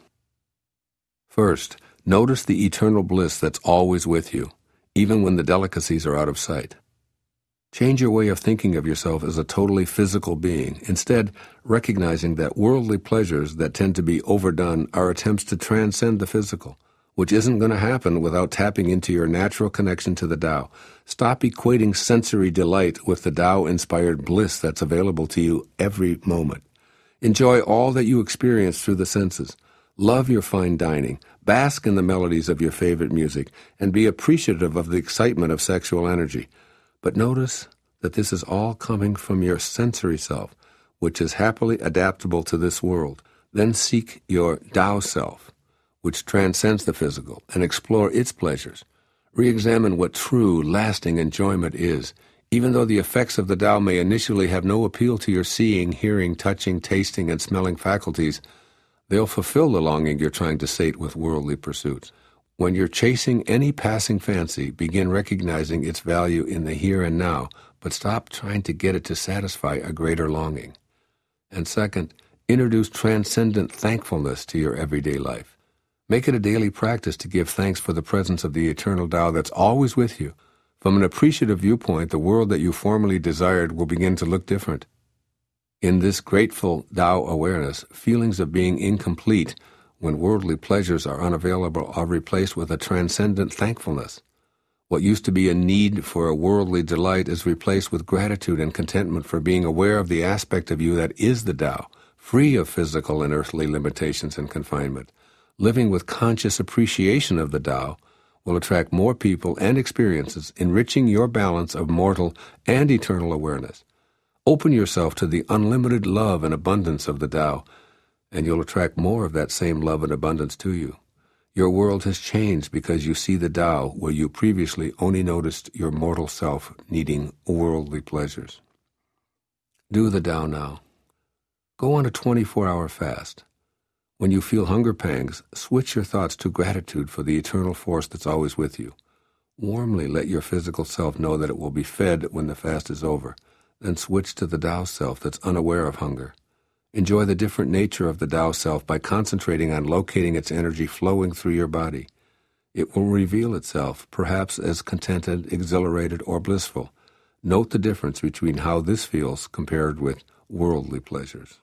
First, notice the eternal bliss that's always with you, even when the delicacies are out of sight. Change your way of thinking of yourself as a totally physical being, instead recognizing that worldly pleasures that tend to be overdone are attempts to transcend the physical, which isn't going to happen without tapping into your natural connection to the Tao. Stop equating sensory delight with the Tao-inspired bliss that's available to you every moment. Enjoy all that you experience through the senses. Love your fine dining, bask in the melodies of your favorite music, and be appreciative of the excitement of sexual energy. But notice that this is all coming from your sensory self, which is happily adaptable to this world. Then seek your Tao self, which transcends the physical, and explore its pleasures. Re-examine what true, lasting enjoyment is. Even though the effects of the Tao may initially have no appeal to your seeing, hearing, touching, tasting, and smelling faculties, they'll fulfill the longing you're trying to sate with worldly pursuits. When you're chasing any passing fancy, begin recognizing its value in the here and now, but stop trying to get it to satisfy a greater longing. And second, introduce transcendent thankfulness to your everyday life. Make it a daily practice to give thanks for the presence of the eternal Tao that's always with you. From an appreciative viewpoint, the world that you formerly desired will begin to look different. In this grateful Tao awareness, feelings of being incomplete when worldly pleasures are unavailable are replaced with a transcendent thankfulness. What used to be a need for a worldly delight is replaced with gratitude and contentment for being aware of the aspect of you that is the Tao, free of physical and earthly limitations and confinement. Living with conscious appreciation of the Tao will attract more people and experiences, enriching your balance of mortal and eternal awareness. Open yourself to the unlimited love and abundance of the Tao, and you'll attract more of that same love and abundance to you. Your world has changed because you see the Tao where you previously only noticed your mortal self needing worldly pleasures. Do the Tao now. Go on a 24-hour fast. When you feel hunger pangs, switch your thoughts to gratitude for the eternal force that's always with you. Warmly let your physical self know that it will be fed when the fast is over. Then switch to the Tao self that's unaware of hunger. Enjoy the different nature of the Tao self by concentrating on locating its energy flowing through your body. It will reveal itself, perhaps as contented, exhilarated, or blissful. Note the difference between how this feels compared with worldly pleasures.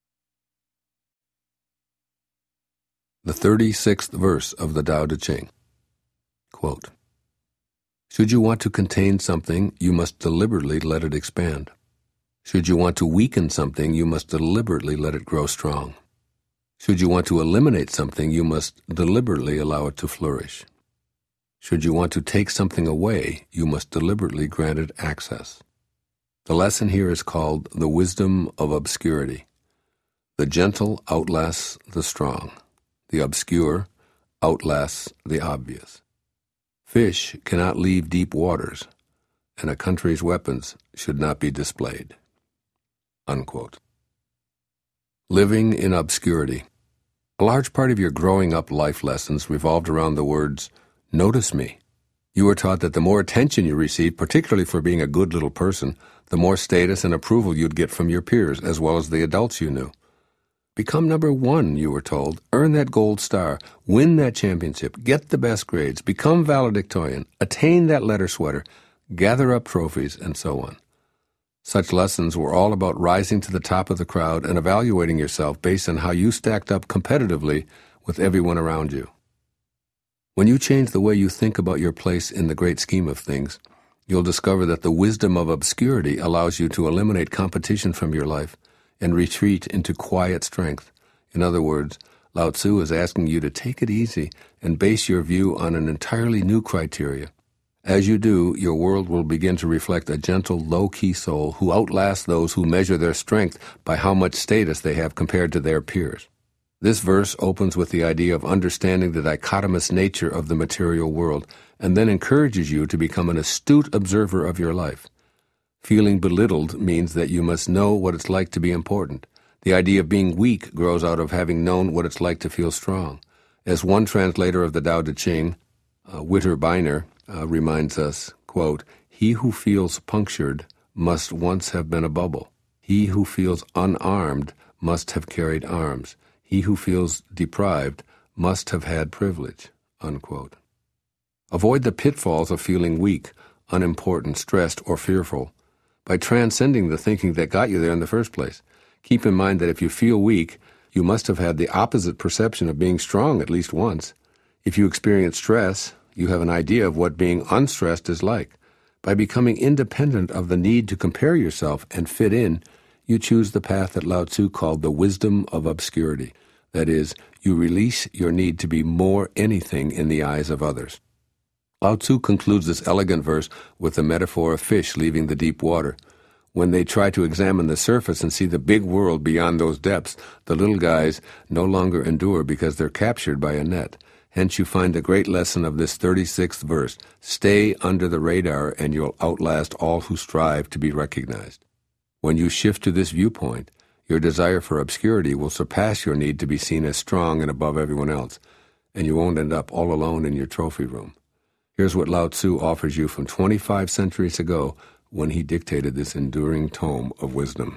The 36th verse of the Tao Te Ching. Quote, "Should you want to contain something, you must deliberately let it expand. Should you want to weaken something, you must deliberately let it grow strong. Should you want to eliminate something, you must deliberately allow it to flourish. Should you want to take something away, you must deliberately grant it access." The lesson here is called the wisdom of obscurity. The gentle outlasts the strong. The obscure outlasts the obvious. Fish cannot leave deep waters, and a country's weapons should not be displayed. Unquote. Living in obscurity. A large part of your growing up life lessons revolved around the words, "Notice me." You were taught that the more attention you received, particularly for being a good little person, the more status and approval you'd get from your peers, as well as the adults you knew. Become number one, you were told. Earn that gold star. Win that championship. Get the best grades. Become valedictorian. Attain that letter sweater. Gather up trophies, and so on. Such lessons were all about rising to the top of the crowd and evaluating yourself based on how you stacked up competitively with everyone around you. When you change the way you think about your place in the great scheme of things, you'll discover that the wisdom of obscurity allows you to eliminate competition from your life and retreat into quiet strength. In other words, Lao Tzu is asking you to take it easy and base your view on an entirely new criteria. As you do, your world will begin to reflect a gentle, low-key soul who outlasts those who measure their strength by how much status they have compared to their peers. This verse opens with the idea of understanding the dichotomous nature of the material world and then encourages you to become an astute observer of your life. Feeling belittled means that you must know what it's like to be important. The idea of being weak grows out of having known what it's like to feel strong. As one translator of the Tao Te Ching, Witter Bynner, reminds us, quote, "He who feels punctured must once have been a bubble. He who feels unarmed must have carried arms. He who feels deprived must have had privilege." Unquote. Avoid the pitfalls of feeling weak, unimportant, stressed, or fearful. by transcending the thinking that got you there in the first place. Keep in mind that if you feel weak, you must have had the opposite perception of being strong at least once. If you experience stress, you have an idea of what being unstressed is like. By becoming independent of the need to compare yourself and fit in, you choose the path that Lao Tzu called the wisdom of obscurity. That is, you release your need to be more anything in the eyes of others. Lao Tzu concludes this elegant verse with the metaphor of fish leaving the deep water. When they try to examine the surface and see the big world beyond those depths, the little guys no longer endure because they're captured by a net. Hence you find the great lesson of this 36th verse. Stay under the radar and you'll outlast all who strive to be recognized. When you shift to this viewpoint, your desire for obscurity will surpass your need to be seen as strong and above everyone else, and you won't end up all alone in your trophy room. Here's what Lao Tzu offers you from 25 centuries ago when he dictated this enduring tome of wisdom.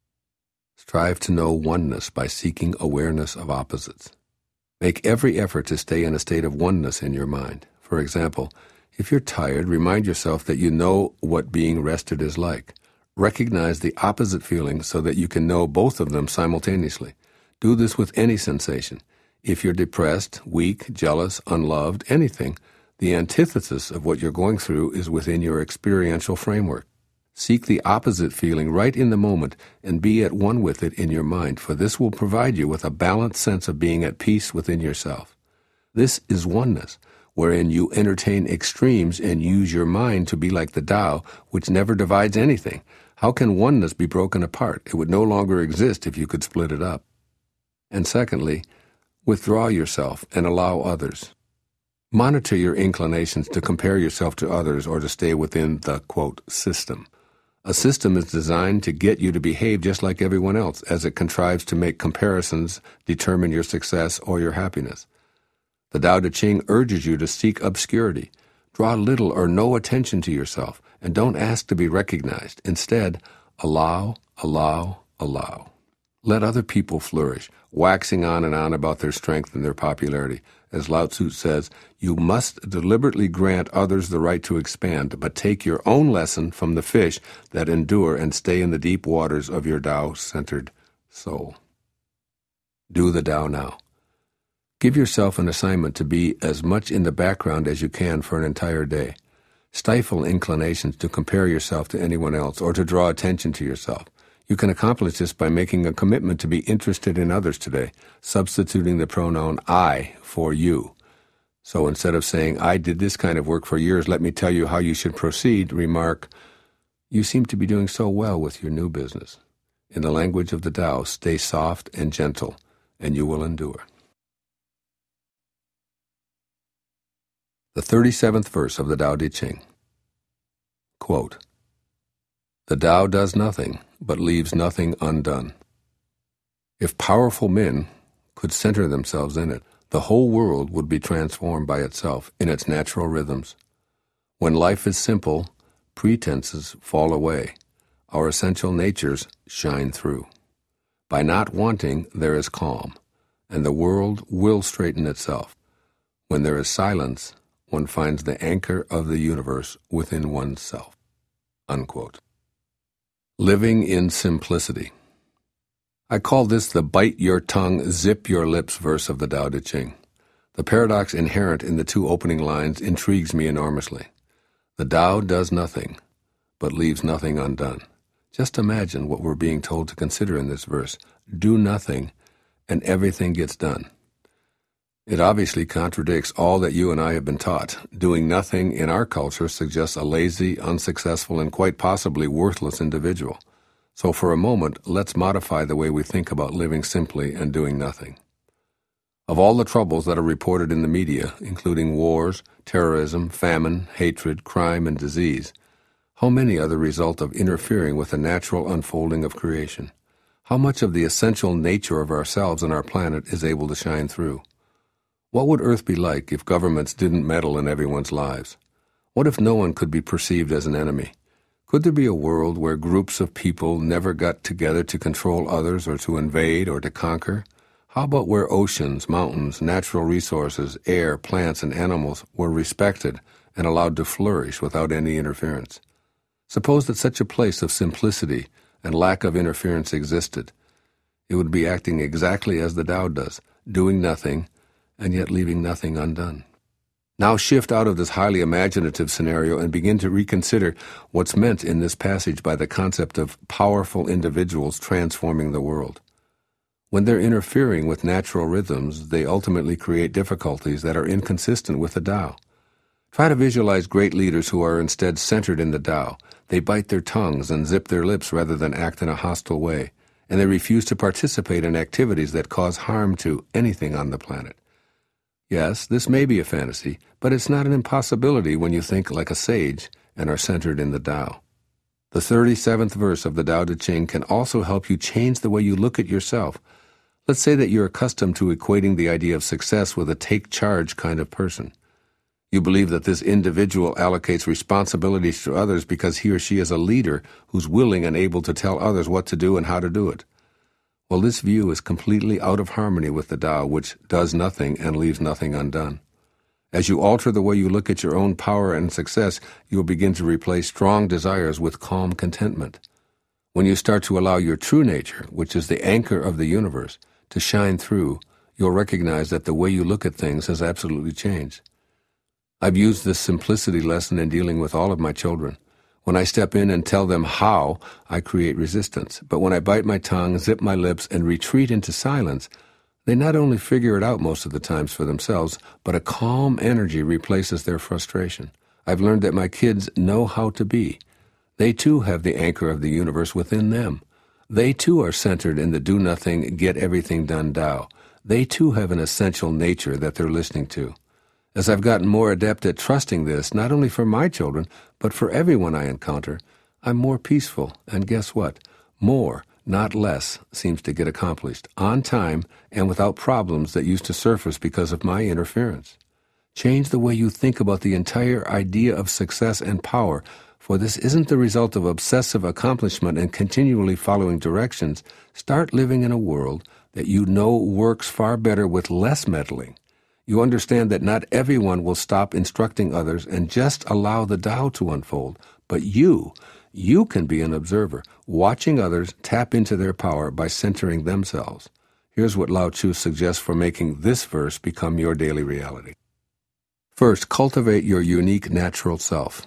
Strive to know oneness by seeking awareness of opposites. Make every effort to stay in a state of oneness in your mind. For example, if you're tired, remind yourself that you know what being rested is like. Recognize the opposite feeling so that you can know both of them simultaneously. Do this with any sensation. If you're depressed, weak, jealous, unloved, anything, the antithesis of what you're going through is within your experiential framework. Seek the opposite feeling right in the moment and be at one with it in your mind, for this will provide you with a balanced sense of being at peace within yourself. This is oneness, wherein you entertain extremes and use your mind to be like the Tao, which never divides anything. How can oneness be broken apart? It would no longer exist if you could split it up. And secondly, withdraw yourself and allow others. Monitor your inclinations to compare yourself to others or to stay within the, quote, system. A system is designed to get you to behave just like everyone else, as it contrives to make comparisons determine your success or your happiness. The Tao Te Ching urges you to seek obscurity. Draw little or no attention to yourself, and don't ask to be recognized. Instead, allow. Let other people flourish, waxing on and on about their strength and their popularity. As Lao Tzu says, you must deliberately grant others the right to expand, but take your own lesson from the fish that endure and stay in the deep waters of your Tao-centered soul. Do the Tao now. Give yourself an assignment to be as much in the background as you can for an entire day. Stifle inclinations to compare yourself to anyone else or to draw attention to yourself. You can accomplish this by making a commitment to be interested in others today, substituting the pronoun I for you. So instead of saying, I did this kind of work for years, let me tell you how you should proceed, remark, you seem to be doing so well with your new business. In the language of the Tao, stay soft and gentle, and you will endure. The 37th verse of the Tao Te Ching. Quote, the Tao does nothing, but leaves nothing undone. If powerful men could center themselves in it, the whole world would be transformed by itself in its natural rhythms. When life is simple, pretenses fall away. Our essential natures shine through. By not wanting, there is calm, and the world will straighten itself. When there is silence, one finds the anchor of the universe within oneself. Unquote. Living in simplicity. I call this the bite your tongue, zip your lips verse of the Tao Te Ching. The paradox inherent in the two opening lines intrigues me enormously. The Tao does nothing, but leaves nothing undone. Just imagine what we're being told to consider in this verse. Do nothing, and everything gets done. It obviously contradicts all that you and I have been taught. Doing nothing in our culture suggests a lazy, unsuccessful, and quite possibly worthless individual. So for a moment, let's modify the way we think about living simply and doing nothing. Of all the troubles that are reported in the media, including wars, terrorism, famine, hatred, crime, and disease, how many are the result of interfering with the natural unfolding of creation? How much of the essential nature of ourselves and our planet is able to shine through? What would Earth be like if governments didn't meddle in everyone's lives? What if no one could be perceived as an enemy? Could there be a world where groups of people never got together to control others or to invade or to conquer? How about where oceans, mountains, natural resources, air, plants, and animals were respected and allowed to flourish without any interference? Suppose that such a place of simplicity and lack of interference existed. It would be acting exactly as the Tao does, doing nothing, and yet leaving nothing undone. Now shift out of this highly imaginative scenario and begin to reconsider what's meant in this passage by the concept of powerful individuals transforming the world. When they're interfering with natural rhythms, they ultimately create difficulties that are inconsistent with the Tao. Try to visualize great leaders who are instead centered in the Tao. They bite their tongues and zip their lips rather than act in a hostile way, and they refuse to participate in activities that cause harm to anything on the planet. Yes, this may be a fantasy, but it's not an impossibility when you think like a sage and are centered in the Tao. The 37th verse of the Tao Te Ching can also help you change the way you look at yourself. Let's say that you're accustomed to equating the idea of success with a take-charge kind of person. You believe that this individual allocates responsibilities to others because he or she is a leader who's willing and able to tell others what to do and how to do it. Well, this view is completely out of harmony with the Tao, which does nothing and leaves nothing undone. As you alter the way you look at your own power and success, you will begin to replace strong desires with calm contentment. When you start to allow your true nature, which is the anchor of the universe, to shine through, you'll recognize that the way you look at things has absolutely changed. I've used this simplicity lesson in dealing with all of my children. When I step in and tell them how, I create resistance. But when I bite my tongue, zip my lips, and retreat into silence, they not only figure it out most of the times for themselves, but a calm energy replaces their frustration. I've learned that my kids know how to be. They too have the anchor of the universe within them. They too are centered in the do-nothing, get-everything-done Tao. They too have an essential nature that they're listening to. As I've gotten more adept at trusting this, not only for my children, but for everyone I encounter, I'm more peaceful, and guess what? More, not less, seems to get accomplished, on time and without problems that used to surface because of my interference. Change the way you think about the entire idea of success and power, for this isn't the result of obsessive accomplishment and continually following directions. Start living in a world that you know works far better with less meddling. You understand that not everyone will stop instructing others and just allow the Tao to unfold, but you can be an observer, watching others tap into their power by centering themselves. Here's what Lao Tzu suggests for making this verse become your daily reality. First, cultivate your unique natural self.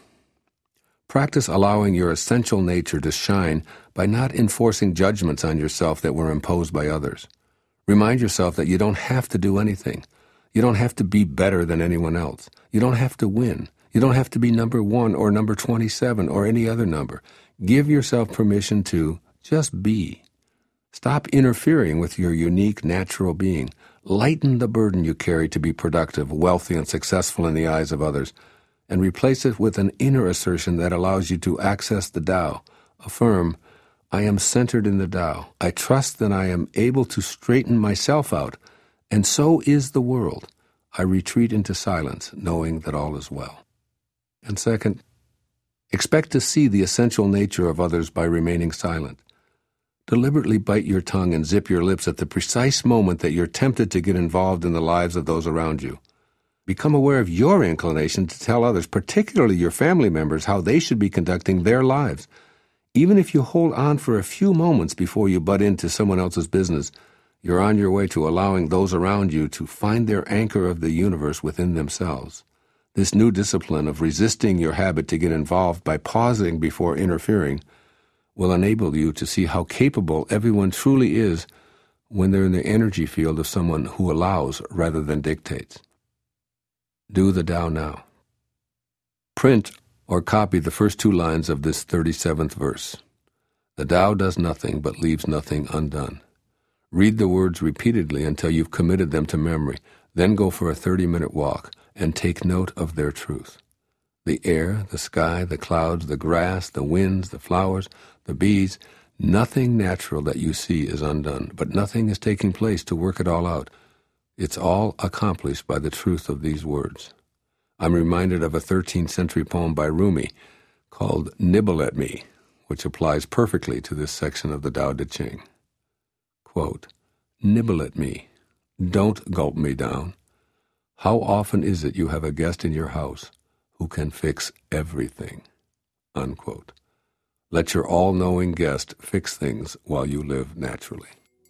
Practice allowing your essential nature to shine by not enforcing judgments on yourself that were imposed by others. Remind yourself that you don't have to do anything. You don't have to be better than anyone else. You don't have to win. You don't have to be number 1 or number 27 or any other number. Give yourself permission to just be. Stop interfering with your unique natural being. Lighten the burden you carry to be productive, wealthy, and successful in the eyes of others, and replace it with an inner assertion that allows you to access the Tao. Affirm, I am centered in the Tao. I trust that I am able to straighten myself out, and so is the world. I retreat into silence, knowing that all is well. And second, expect to see the essential nature of others by remaining silent. Deliberately bite your tongue and zip your lips at the precise moment that you're tempted to get involved in the lives of those around you. Become aware of your inclination to tell others, particularly your family members, how they should be conducting their lives. Even if you hold on for a few moments before you butt into someone else's business, you're on your way to allowing those around you to find their anchor of the universe within themselves. This new discipline of resisting your habit to get involved by pausing before interfering will enable you to see how capable everyone truly is when they're in the energy field of someone who allows rather than dictates. Do the Tao now. Print or copy the first 2 lines of this 37th verse. The Tao does nothing but leaves nothing undone. Read the words repeatedly until you've committed them to memory. Then go for a 30-minute walk and take note of their truth. The air, the sky, the clouds, the grass, the winds, the flowers, the bees, nothing natural that you see is undone, but nothing is taking place to work it all out. It's all accomplished by the truth of these words. I'm reminded of a 13th century poem by Rumi called Nibble at Me, which applies perfectly to this section of the Tao Te Ching. Quote, nibble at me. Don't gulp me down. How often is it you have a guest in your house who can fix everything? Unquote. Let your all-knowing guest fix things while you live naturally.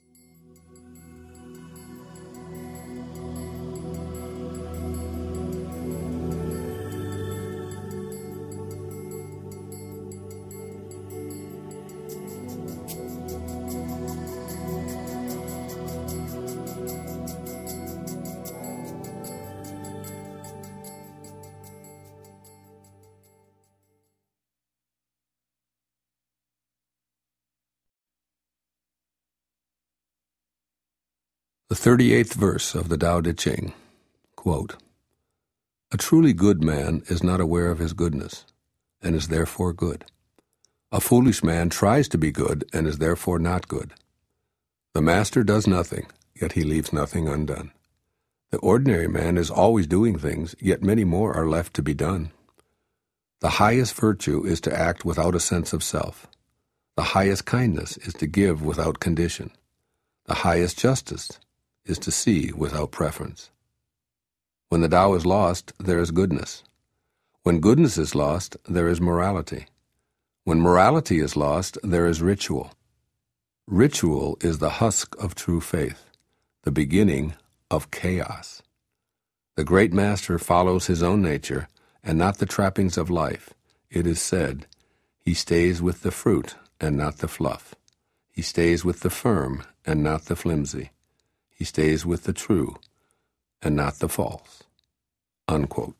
The 38th verse of the Tao Te Ching, quote, "A truly good man is not aware of his goodness, and is therefore good. A foolish man tries to be good, and is therefore not good. The master does nothing, yet he leaves nothing undone. The ordinary man is always doing things, yet many more are left to be done. The highest virtue is to act without a sense of self. The highest kindness is to give without condition. The highest justice is to see without preference. When the Tao is lost, there is goodness. When goodness is lost, there is morality. When morality is lost, there is ritual. Ritual is the husk of true faith, the beginning of chaos. The great master follows his own nature and not the trappings of life. It is said, he stays with the fruit and not the fluff. He stays with the firm and not the flimsy. He stays with the true and not the false." Unquote.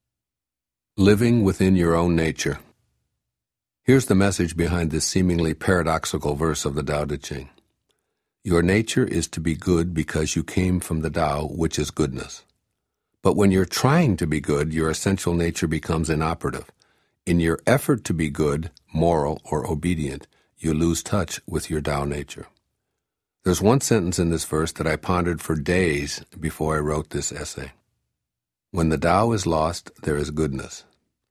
Living within your own nature. Here's the message behind this seemingly paradoxical verse of the Tao Te Ching. Your nature is to be good because you came from the Tao, which is goodness. But when you're trying to be good, your essential nature becomes inoperative. In your effort to be good, moral, or obedient, you lose touch with your Tao nature. There's one sentence in this verse that I pondered for days before I wrote this essay. When the Tao is lost, there is goodness.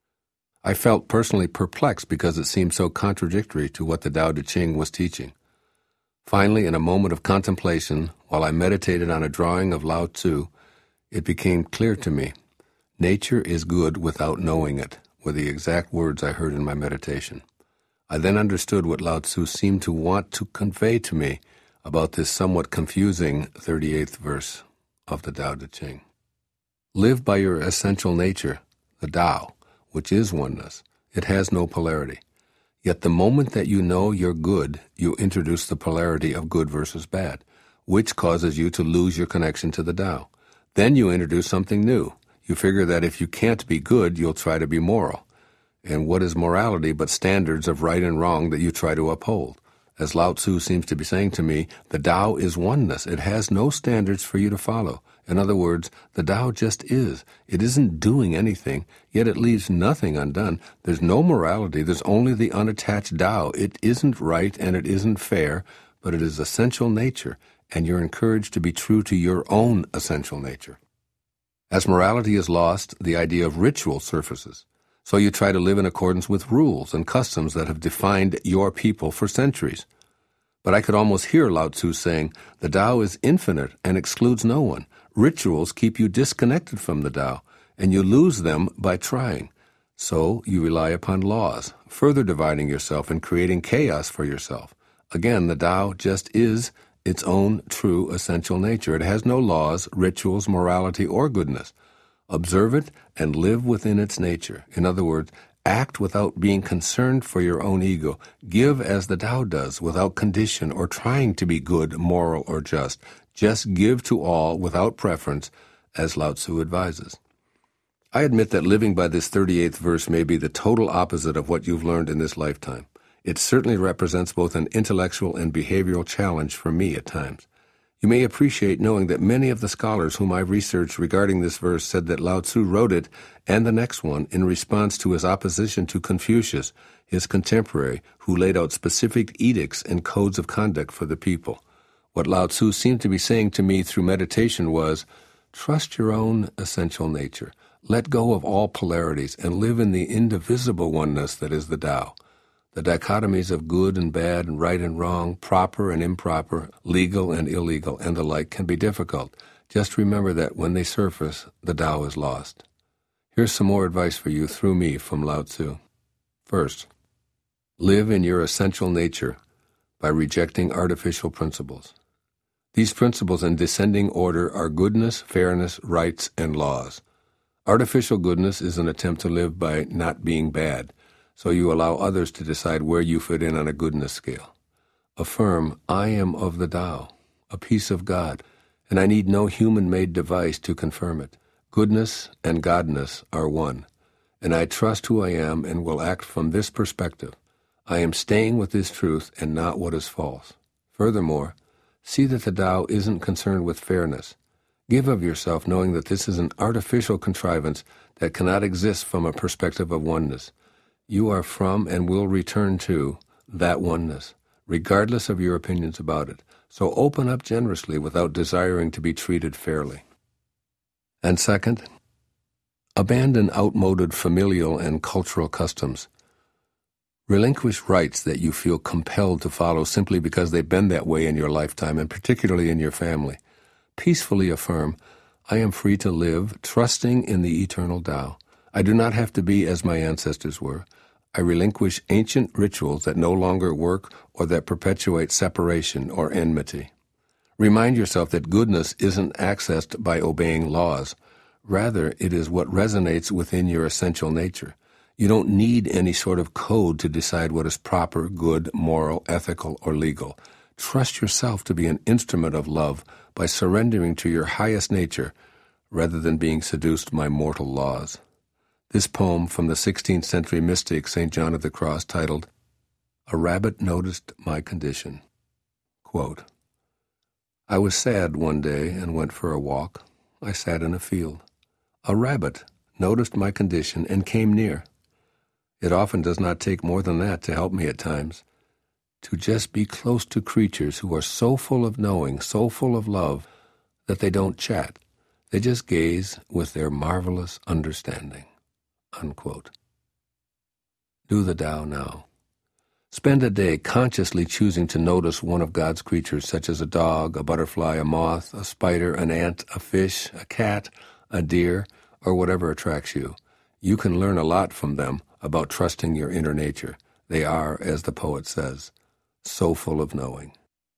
I felt personally perplexed because it seemed so contradictory to what the Tao Te Ching was teaching. Finally, in a moment of contemplation, while I meditated on a drawing of Lao Tzu, it became clear to me, nature is good without knowing it, were the exact words I heard in my meditation. I then understood what Lao Tzu seemed to want to convey to me about this somewhat confusing 38th verse of the Tao Te Ching. Live by your essential nature, the Tao, which is oneness. It has no polarity. Yet the moment that you know you're good, you introduce the polarity of good versus bad, which causes you to lose your connection to the Tao. Then you introduce something new. You figure that if you can't be good, you'll try to be moral. And what is morality but standards of right and wrong that you try to uphold? As Lao Tzu seems to be saying to me, the Tao is oneness. It has no standards for you to follow. In other words, the Tao just is. It isn't doing anything, yet it leaves nothing undone. There's no morality. There's only the unattached Tao. It isn't right and it isn't fair, but it is essential nature, and you're encouraged to be true to your own essential nature. As morality is lost, the idea of ritual surfaces. So you try to live in accordance with rules and customs that have defined your people for centuries. But I could almost hear Lao Tzu saying, the Tao is infinite and excludes no one. Rituals keep you disconnected from the Tao, and you lose them by trying. So you rely upon laws, further dividing yourself and creating chaos for yourself. Again, the Tao just is its own true essential nature. It has no laws, rituals, morality, or goodness. Observe it and live within its nature. In other words, act without being concerned for your own ego. Give as the Tao does, without condition or trying to be good, moral, or just. Just give to all without preference, as Lao Tzu advises. I admit that living by this 38th verse may be the total opposite of what you've learned in this lifetime. It certainly represents both an intellectual and behavioral challenge for me at times. You may appreciate knowing that many of the scholars whom I've researched regarding this verse said that Lao Tzu wrote it, and the next one, in response to his opposition to Confucius, his contemporary, who laid out specific edicts and codes of conduct for the people. What Lao Tzu seemed to be saying to me through meditation was, trust your own essential nature, let go of all polarities, and live in the indivisible oneness that is the Tao. The dichotomies of good and bad and right and wrong, proper and improper, legal and illegal, and the like can be difficult. Just remember that when they surface, the Tao is lost. Here's some more advice for you through me from Lao Tzu. First, Live in your essential nature by rejecting artificial principles. These principles in descending order are goodness, fairness, rights, and laws. Artificial goodness is an attempt to live by not being bad, so you allow others to decide where you fit in on a goodness scale. Affirm, I am of the Tao, a piece of God, and I need no human-made device to confirm it. Goodness and godness are one, and I trust who I am and will act from this perspective. I am staying with this truth and not what is false. Furthermore, see that the Tao isn't concerned with fairness. Give of yourself knowing that this is an artificial contrivance that cannot exist from a perspective of oneness. You are from and will return to that oneness, regardless of your opinions about it. So open up generously without desiring to be treated fairly. And second, abandon outmoded familial and cultural customs. Relinquish rights that you feel compelled to follow simply because they've been that way in your lifetime, and particularly in your family. Peacefully affirm, I am free to live, trusting in the eternal Tao. I do not have to be as my ancestors were. I relinquish ancient rituals that no longer work or that perpetuate separation or enmity. Remind yourself that goodness isn't accessed by obeying laws. Rather, it is what resonates within your essential nature. You don't need any sort of code to decide what is proper, good, moral, ethical, or legal. Trust yourself to be an instrument of love by surrendering to your highest nature rather than being seduced by mortal laws. This poem from the 16th century mystic St. John of the Cross, titled, A Rabbit Noticed My Condition. Quote, I was sad one day and went for a walk. I sat in a field. A rabbit noticed my condition and came near. It often does not take more than that to help me at times. To just be close to creatures who are so full of knowing, so full of love, that they don't chat. They just gaze with their marvelous understanding. Unquote. Do the Tao now. Spend a day consciously choosing to notice one of God's creatures, such as a dog, a butterfly, a moth, a spider, an ant, a fish, a cat, a deer, or whatever attracts you. You can learn a lot from them about trusting your inner nature. They are, as the poet says, so full of knowing.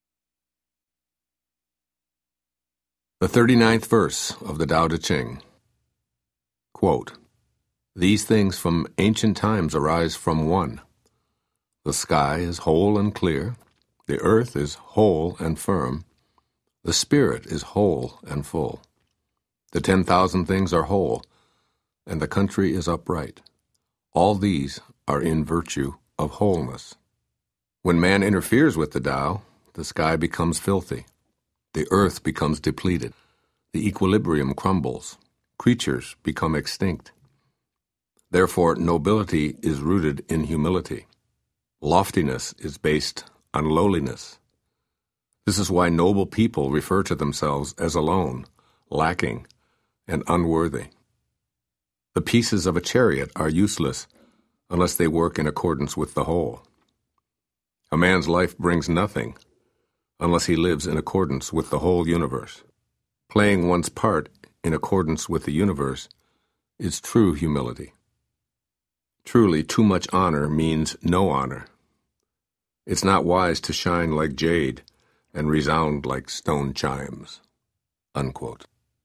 The 39th verse of the Tao Te Ching. Quote, These things from ancient times arise from one. The sky is whole and clear, the earth is whole and firm, the spirit is whole and full. The 10,000 things are whole, and the country is upright. All these are in virtue of wholeness. When man interferes with the Tao, the sky becomes filthy, the earth becomes depleted, the equilibrium crumbles, creatures become extinct. Therefore, nobility is rooted in humility. Loftiness is based on lowliness. This is why noble people refer to themselves as alone, lacking, and unworthy. The pieces of a chariot are useless unless they work in accordance with the whole. A man's life brings nothing unless he lives in accordance with the whole universe. Playing one's part in accordance with the universe is true humility. Truly, too much honor means no honor. It's not wise to shine like jade and resound like stone chimes. Unquote.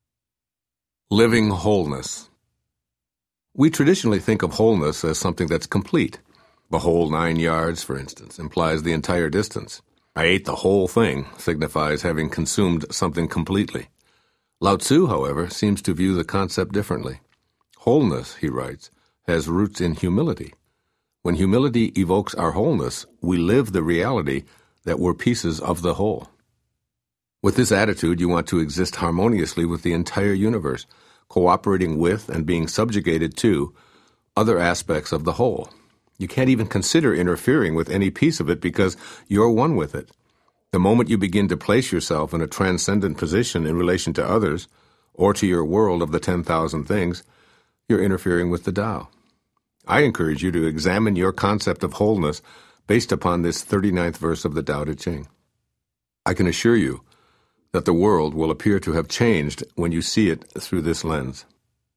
Living wholeness. We traditionally think of wholeness as something that's complete. The whole 9 yards, for instance, implies the entire distance. I ate the whole thing signifies having consumed something completely. Lao Tzu, however, seems to view the concept differently. Wholeness, he writes, has roots in humility. When humility evokes our wholeness, we live the reality that we're pieces of the whole. With this attitude, you want to exist harmoniously with the entire universe, cooperating with and being subjugated to other aspects of the whole. You can't even consider interfering with any piece of it because you're one with it. The moment you begin to place yourself in a transcendent position in relation to others, or to your world of the 10,000 things, you're interfering with the Tao. I encourage you to examine your concept of wholeness based upon this 39th verse of the Tao Te Ching. I can assure you that the world will appear to have changed when you see it through this lens.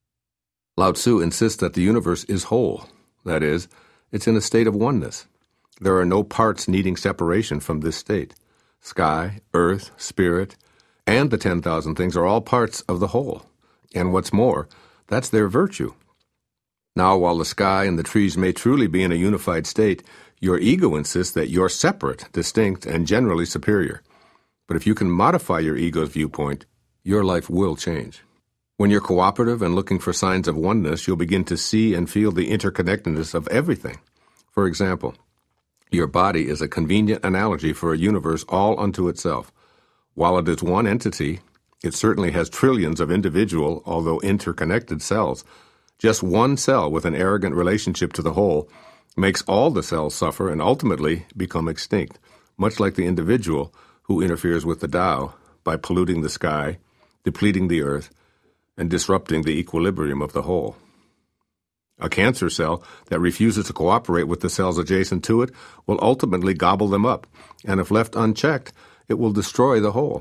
Lao Tzu insists that the universe is whole, that is, it's in a state of oneness. There are no parts needing separation from this state. Sky, earth, spirit, and the 10,000 things are all parts of the whole. And what's more, that's their virtue. Now, while the sky and the trees may truly be in a unified state, your ego insists that you're separate, distinct, and generally superior. But if you can modify your ego's viewpoint, your life will change. When you're cooperative and looking for signs of oneness, you'll begin to see and feel the interconnectedness of everything. For example, your body is a convenient analogy for a universe all unto itself. While it is one entity, it certainly has trillions of individual, although interconnected cells. Just one cell with an arrogant relationship to the whole makes all the cells suffer and ultimately become extinct, much like the individual who interferes with the Tao by polluting the sky, depleting the earth, and disrupting the equilibrium of the whole. A cancer cell that refuses to cooperate with the cells adjacent to it will ultimately gobble them up, and if left unchecked, it will destroy the whole.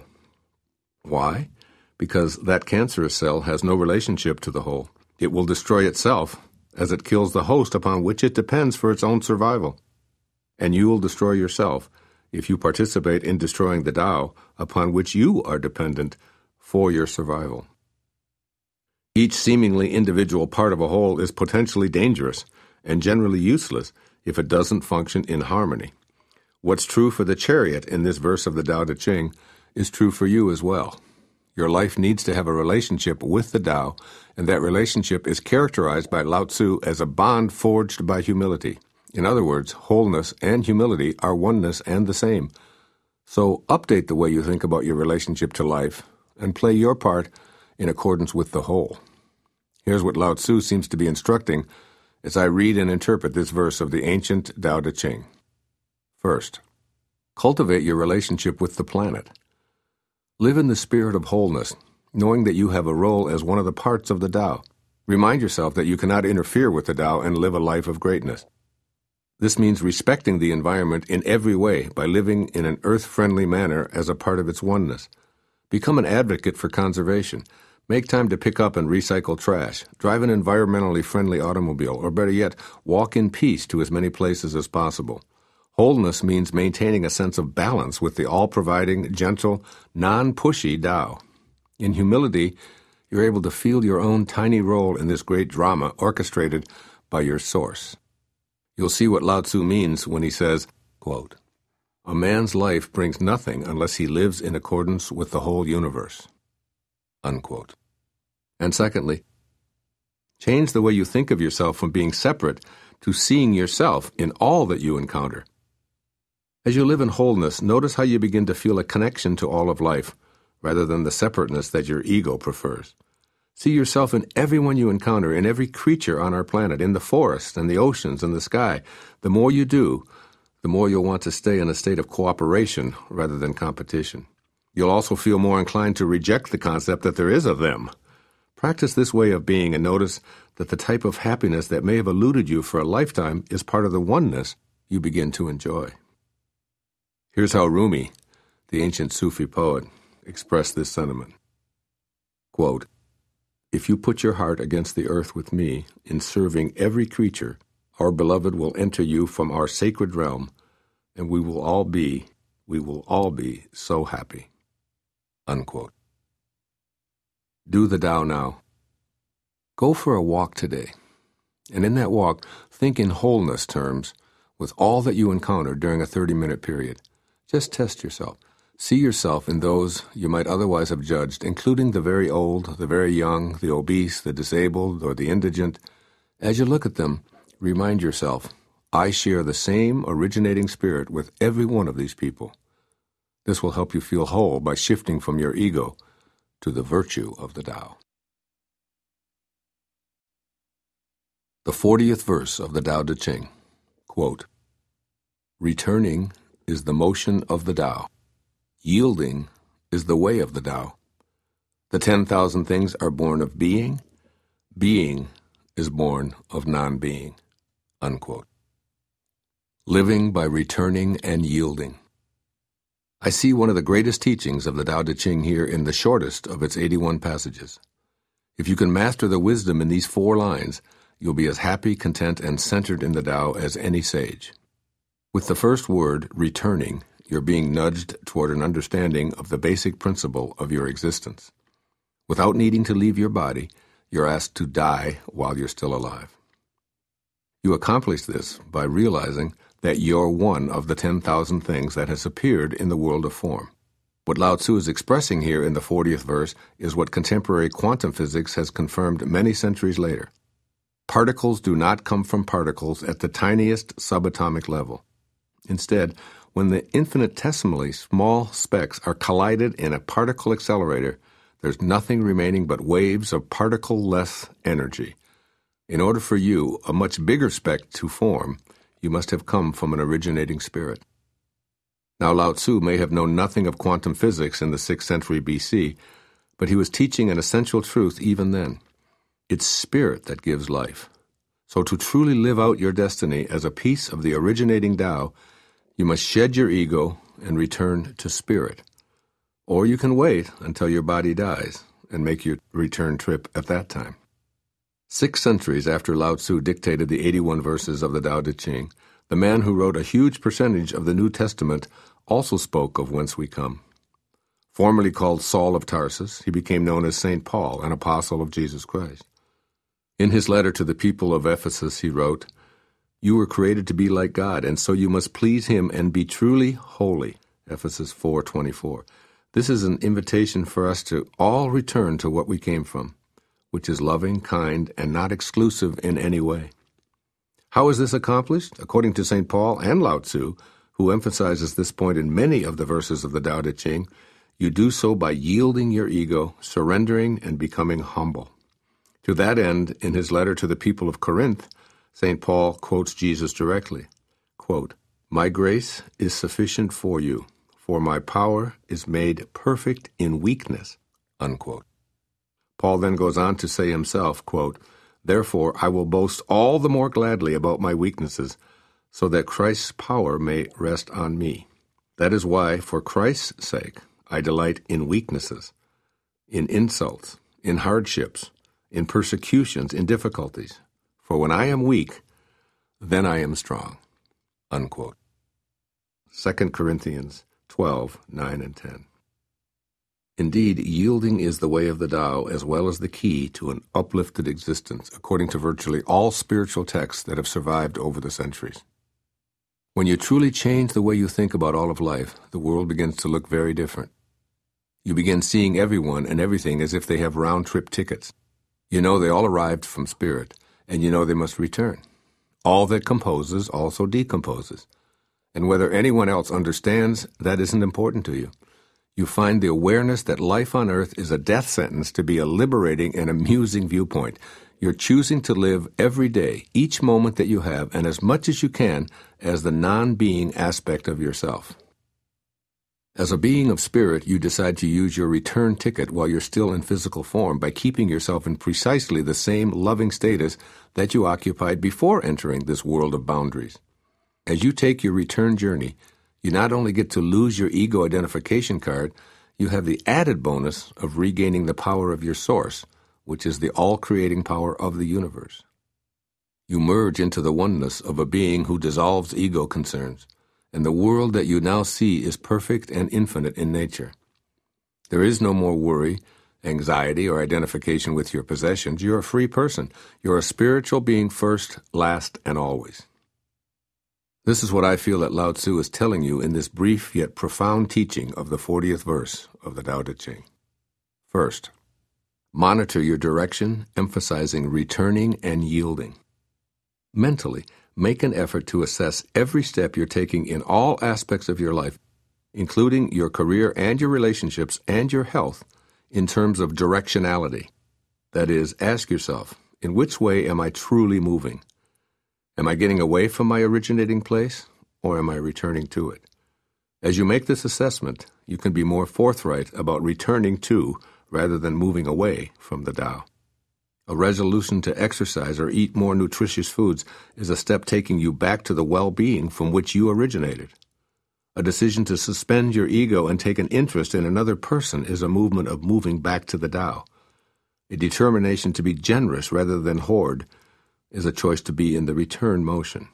Why? Because that cancerous cell has no relationship to the whole. It will destroy itself as it kills the host upon which it depends for its own survival. And you will destroy yourself if you participate in destroying the Tao upon which you are dependent for your survival. Each seemingly individual part of a whole is potentially dangerous and generally useless if it doesn't function in harmony. What's true for the chariot in this verse of the Tao Te Ching is true for you as well. Your life needs to have a relationship with the Tao, and that relationship is characterized by Lao Tzu as a bond forged by humility. In other words, wholeness and humility are oneness and the same. So update the way you think about your relationship to life and play your part in accordance with the whole. Here's what Lao Tzu seems to be instructing as I read and interpret this verse of the ancient Tao Te Ching. First, cultivate your relationship with the planet. Live in the spirit of wholeness, knowing that you have a role as one of the parts of the Tao. Remind yourself that you cannot interfere with the Tao and live a life of greatness. This means respecting the environment in every way by living in an earth-friendly manner as a part of its oneness. Become an advocate for conservation. Make time to pick up and recycle trash. Drive an environmentally friendly automobile, or better yet, walk in peace to as many places as possible. Wholeness means maintaining a sense of balance with the all-providing, gentle, non-pushy Tao. In humility, you're able to feel your own tiny role in this great drama orchestrated by your source. You'll see what Lao Tzu means when he says, quote, "A man's life brings nothing unless he lives in accordance with the whole universe." Unquote. And secondly, change the way you think of yourself from being separate to seeing yourself in all that you encounter. As you live in wholeness, notice how you begin to feel a connection to all of life, rather than the separateness that your ego prefers. See yourself in everyone you encounter, in every creature on our planet, in the forest and the oceans and the sky. The more you do, the more you'll want to stay in a state of cooperation rather than competition. You'll also feel more inclined to reject the concept that there is a them. Practice this way of being and notice that the type of happiness that may have eluded you for a lifetime is part of the oneness you begin to enjoy. Here's how Rumi, the ancient Sufi poet, expressed this sentiment. Quote, "If you put your heart against the earth with me, in serving every creature, our beloved will enter you from our sacred realm, and we will all be so happy." Unquote. Do the Tao now. Go for a walk today, and in that walk, think in wholeness terms with all that you encounter during a 30-minute period. Just test yourself. See yourself in those you might otherwise have judged, including the very old, the very young, the obese, the disabled, or the indigent. As you look at them, remind yourself, I share the same originating spirit with every one of these people. This will help you feel whole by shifting from your ego to the virtue of the Tao. The 40th verse of the Tao Te Ching, quote, "Returning is the motion of the Tao. Yielding is the way of the Tao. The 10,000 things are born of being. Being is born of non-being." Unquote. Living by returning and yielding. I see one of the greatest teachings of the Tao Te Ching here in the shortest of its 81 passages. If you can master the wisdom in these 4 lines, you'll be as happy, content, and centered in the Tao as any sage. With the first word, returning, you're being nudged toward an understanding of the basic principle of your existence. Without needing to leave your body, you're asked to die while you're still alive. You accomplish this by realizing that you're one of the 10,000 things that has appeared in the world of form. What Lao Tzu is expressing here in the 40th verse is what contemporary quantum physics has confirmed many centuries later. Particles do not come from particles at the tiniest subatomic level. Instead, when the infinitesimally small specks are collided in a particle accelerator, there's nothing remaining but waves of particle-less energy. In order for you, a much bigger speck, to form, you must have come from an originating spirit. Now, Lao Tzu may have known nothing of quantum physics in the 6th century BC, but he was teaching an essential truth even then. It's spirit that gives life. So to truly live out your destiny as a piece of the originating Tao, you must shed your ego and return to spirit. Or you can wait until your body dies and make your return trip at that time. 6 centuries after Lao Tzu dictated the 81 verses of the Tao Te Ching, the man who wrote a huge percentage of the New Testament also spoke of whence we come. Formerly called Saul of Tarsus, he became known as St. Paul, an apostle of Jesus Christ. In his letter to the people of Ephesus, he wrote, "You were created to be like God, and so you must please him and be truly holy." Ephesus 4:24. This is an invitation for us to all return to what we came from, which is loving, kind, and not exclusive in any way. How is this accomplished? According to St. Paul and Lao Tzu, who emphasizes this point in many of the verses of the Tao Te Ching, you do so by yielding your ego, surrendering, and becoming humble. To that end, in his letter to the people of Corinth, St. Paul quotes Jesus directly, quote, "My grace is sufficient for you, for my power is made perfect in weakness," unquote. Paul then goes on to say himself, quote, "Therefore I will boast all the more gladly about my weaknesses, so that Christ's power may rest on me. That is why, for Christ's sake, I delight in weaknesses, in insults, in hardships, in persecutions, in difficulties. For when I am weak, then I am strong." Unquote. 2 Corinthians 12:9 and 10. Indeed, yielding is the way of the Tao as well as the key to an uplifted existence, according to virtually all spiritual texts that have survived over the centuries. When you truly change the way you think about all of life, the world begins to look very different. You begin seeing everyone and everything as if they have round-trip tickets. You know they all arrived from spirit, and you know they must return. All that composes also decomposes. And whether anyone else understands, that isn't important to you. You find the awareness that life on earth is a death sentence to be a liberating and amusing viewpoint. You're choosing to live every day, each moment that you have, and as much as you can, as the non-being aspect of yourself. As a being of spirit, you decide to use your return ticket while you're still in physical form by keeping yourself in precisely the same loving status that you occupied before entering this world of boundaries. As you take your return journey, you not only get to lose your ego identification card, you have the added bonus of regaining the power of your source, which is the all-creating power of the universe. You merge into the oneness of a being who dissolves ego concerns, and the world that you now see is perfect and infinite in nature. There is no more worry, anxiety, or identification with your possessions. You're a free person. You're a spiritual being first, last, and always. This is what I feel that Lao Tzu is telling you in this brief yet profound teaching of the 40th verse of the Tao Te Ching. First, monitor your direction, emphasizing returning and yielding. Mentally, make an effort to assess every step you're taking in all aspects of your life, including your career and your relationships and your health, in terms of directionality. That is, ask yourself, in which way am I truly moving? Am I getting away from my originating place, or am I returning to it? As you make this assessment, you can be more forthright about returning to rather than moving away from the Tao. A resolution to exercise or eat more nutritious foods is a step taking you back to the well-being from which you originated. A decision to suspend your ego and take an interest in another person is a movement of moving back to the Tao. A determination to be generous rather than hoard is a choice to be in the return motion.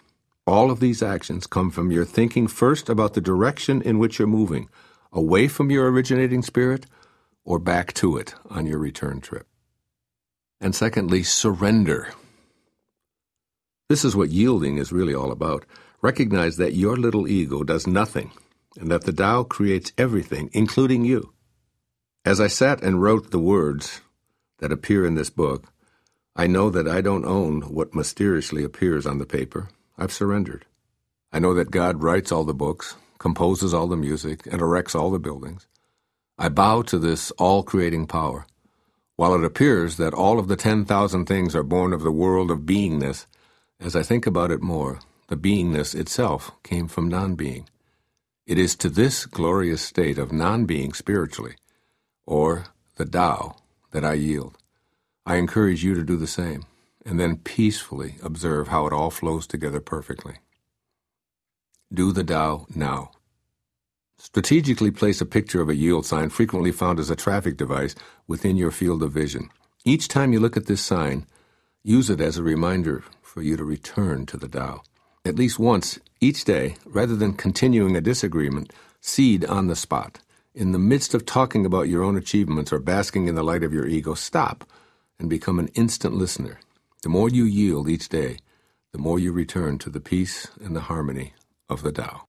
All of these actions come from your thinking first about the direction in which you're moving, away from your originating spirit or back to it on your return trip. And secondly, surrender. This is what yielding is really all about. Recognize that your little ego does nothing, and that the Tao creates everything, including you. As I sat and wrote the words that appear in this book, I know that I don't own what mysteriously appears on the paper. I've surrendered. I know that God writes all the books, composes all the music, and erects all the buildings. I bow to this all-creating power. While it appears that all of the 10,000 things are born of the world of beingness, as I think about it more, the beingness itself came from non-being. It is to this glorious state of non-being spiritually, or the Tao, that I yield. I encourage you to do the same, and then peacefully observe how it all flows together perfectly. Do the Tao now. Strategically place a picture of a yield sign frequently found as a traffic device within your field of vision. Each time you look at this sign, use it as a reminder for you to return to the Tao. At least once each day, rather than continuing a disagreement, cede on the spot. In the midst of talking about your own achievements or basking in the light of your ego, stop and become an instant listener. The more you yield each day, the more you return to the peace and the harmony of the Tao.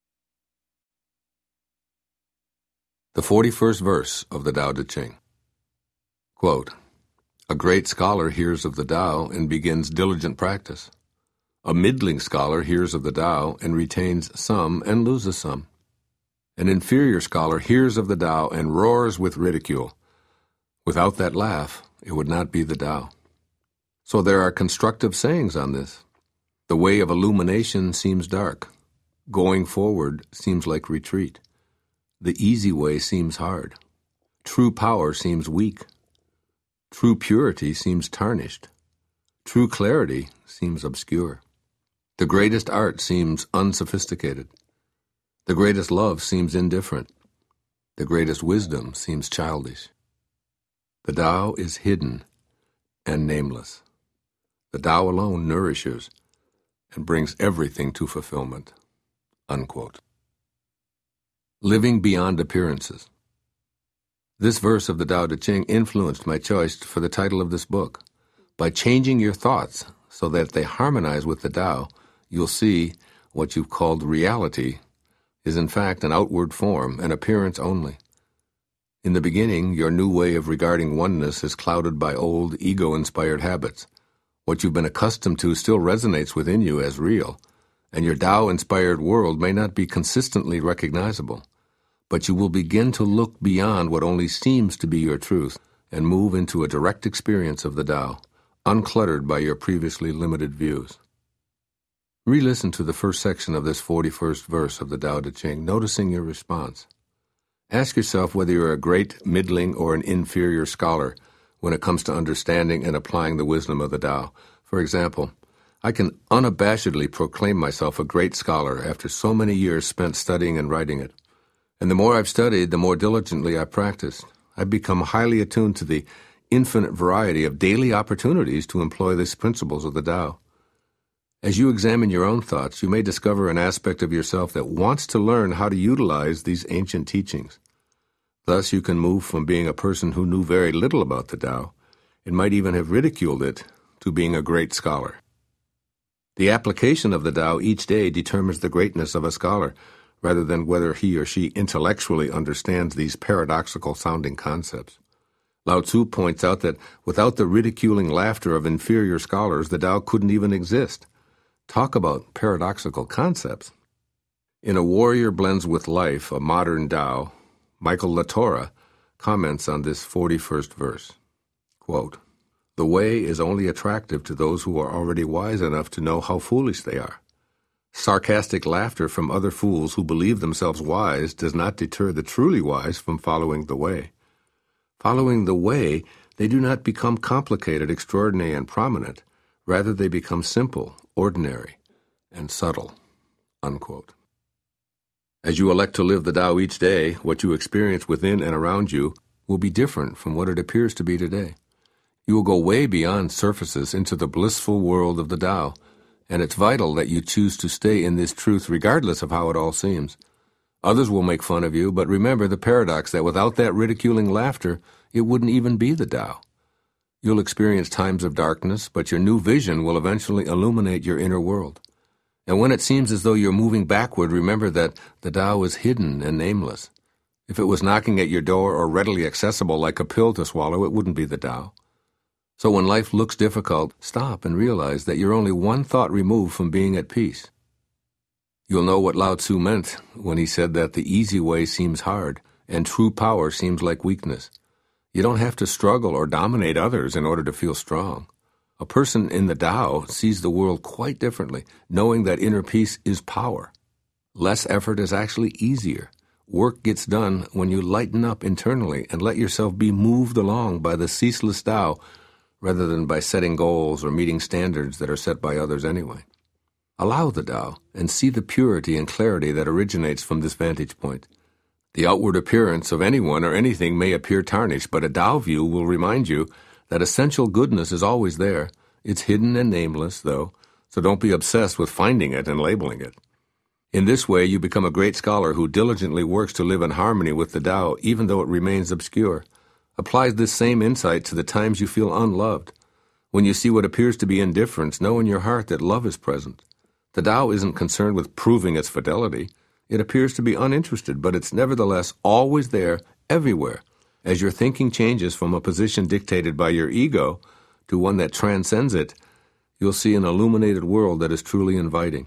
The 41st verse of the Tao Te Ching. Quote, "A great scholar hears of the Tao and begins diligent practice. A middling scholar hears of the Tao and retains some and loses some. An inferior scholar hears of the Tao and roars with ridicule. Without that laugh, it would not be the Tao." So there are constructive sayings on this. The way of illumination seems dark. Going forward seems like retreat. The easy way seems hard. True power seems weak. True purity seems tarnished. True clarity seems obscure. The greatest art seems unsophisticated. The greatest love seems indifferent. The greatest wisdom seems childish. The Tao is hidden and nameless. The Tao alone nourishes and brings everything to fulfillment. Unquote. Living beyond appearances. This verse of the Tao Te Ching influenced my choice for the title of this book. By changing your thoughts so that they harmonize with the Tao, you'll see what you've called reality is in fact an outward form, an appearance only. In the beginning, your new way of regarding oneness is clouded by old, ego-inspired habits. What you've been accustomed to still resonates within you as real, and your Tao-inspired world may not be consistently recognizable. But you will begin to look beyond what only seems to be your truth and move into a direct experience of the Tao, uncluttered by your previously limited views. Re-listen to the first section of this 41st verse of the Tao Te Ching, noticing your response. Ask yourself whether you're a great, middling, or an inferior scholar when it comes to understanding and applying the wisdom of the Tao. For example, I can unabashedly proclaim myself a great scholar after so many years spent studying and writing it. And the more I've studied, the more diligently I've practiced. I've become highly attuned to the infinite variety of daily opportunities to employ these principles of the Tao. As you examine your own thoughts, you may discover an aspect of yourself that wants to learn how to utilize these ancient teachings. Thus, you can move from being a person who knew very little about the Tao, and might even have ridiculed it, to being a great scholar. The application of the Tao each day determines the greatness of a scholar, rather than whether he or she intellectually understands these paradoxical-sounding concepts. Lao Tzu points out that without the ridiculing laughter of inferior scholars, the Tao couldn't even exist. Talk about paradoxical concepts. In A Warrior Blends with Life, a Modern Tao, Michael Latorre comments on this 41st verse. Quote, "The way is only attractive to those who are already wise enough to know how foolish they are. Sarcastic laughter from other fools who believe themselves wise does not deter the truly wise from following the way. Following the way, they do not become complicated, extraordinary, and prominent. Rather, they become simple, ordinary, and subtle." Unquote. As you elect to live the Tao each day, what you experience within and around you will be different from what it appears to be today. You will go way beyond surfaces into the blissful world of the Tao, and it's vital that you choose to stay in this truth regardless of how it all seems. Others will make fun of you, but remember the paradox that without that ridiculing laughter, it wouldn't even be the Tao. You'll experience times of darkness, but your new vision will eventually illuminate your inner world. And when it seems as though you're moving backward, remember that the Tao is hidden and nameless. If it was knocking at your door or readily accessible like a pill to swallow, it wouldn't be the Tao. So when life looks difficult, stop and realize that you're only one thought removed from being at peace. You'll know what Lao Tzu meant when he said that the easy way seems hard and true power seems like weakness. You don't have to struggle or dominate others in order to feel strong. A person in the Tao sees the world quite differently, knowing that inner peace is power. Less effort is actually easier. Work gets done when you lighten up internally and let yourself be moved along by the ceaseless Tao rather than by setting goals or meeting standards that are set by others anyway. Allow the Tao and see the purity and clarity that originates from this vantage point. The outward appearance of anyone or anything may appear tarnished, but a Tao view will remind you that essential goodness is always there. It's hidden and nameless, though, so don't be obsessed with finding it and labeling it. In this way, you become a great scholar who diligently works to live in harmony with the Tao, even though it remains obscure. Apply this same insight to the times you feel unloved. When you see what appears to be indifference, know in your heart that love is present. The Tao isn't concerned with proving its fidelity. It appears to be uninterested, but it's nevertheless always there, everywhere. As your thinking changes from a position dictated by your ego to one that transcends it, you'll see an illuminated world that is truly inviting.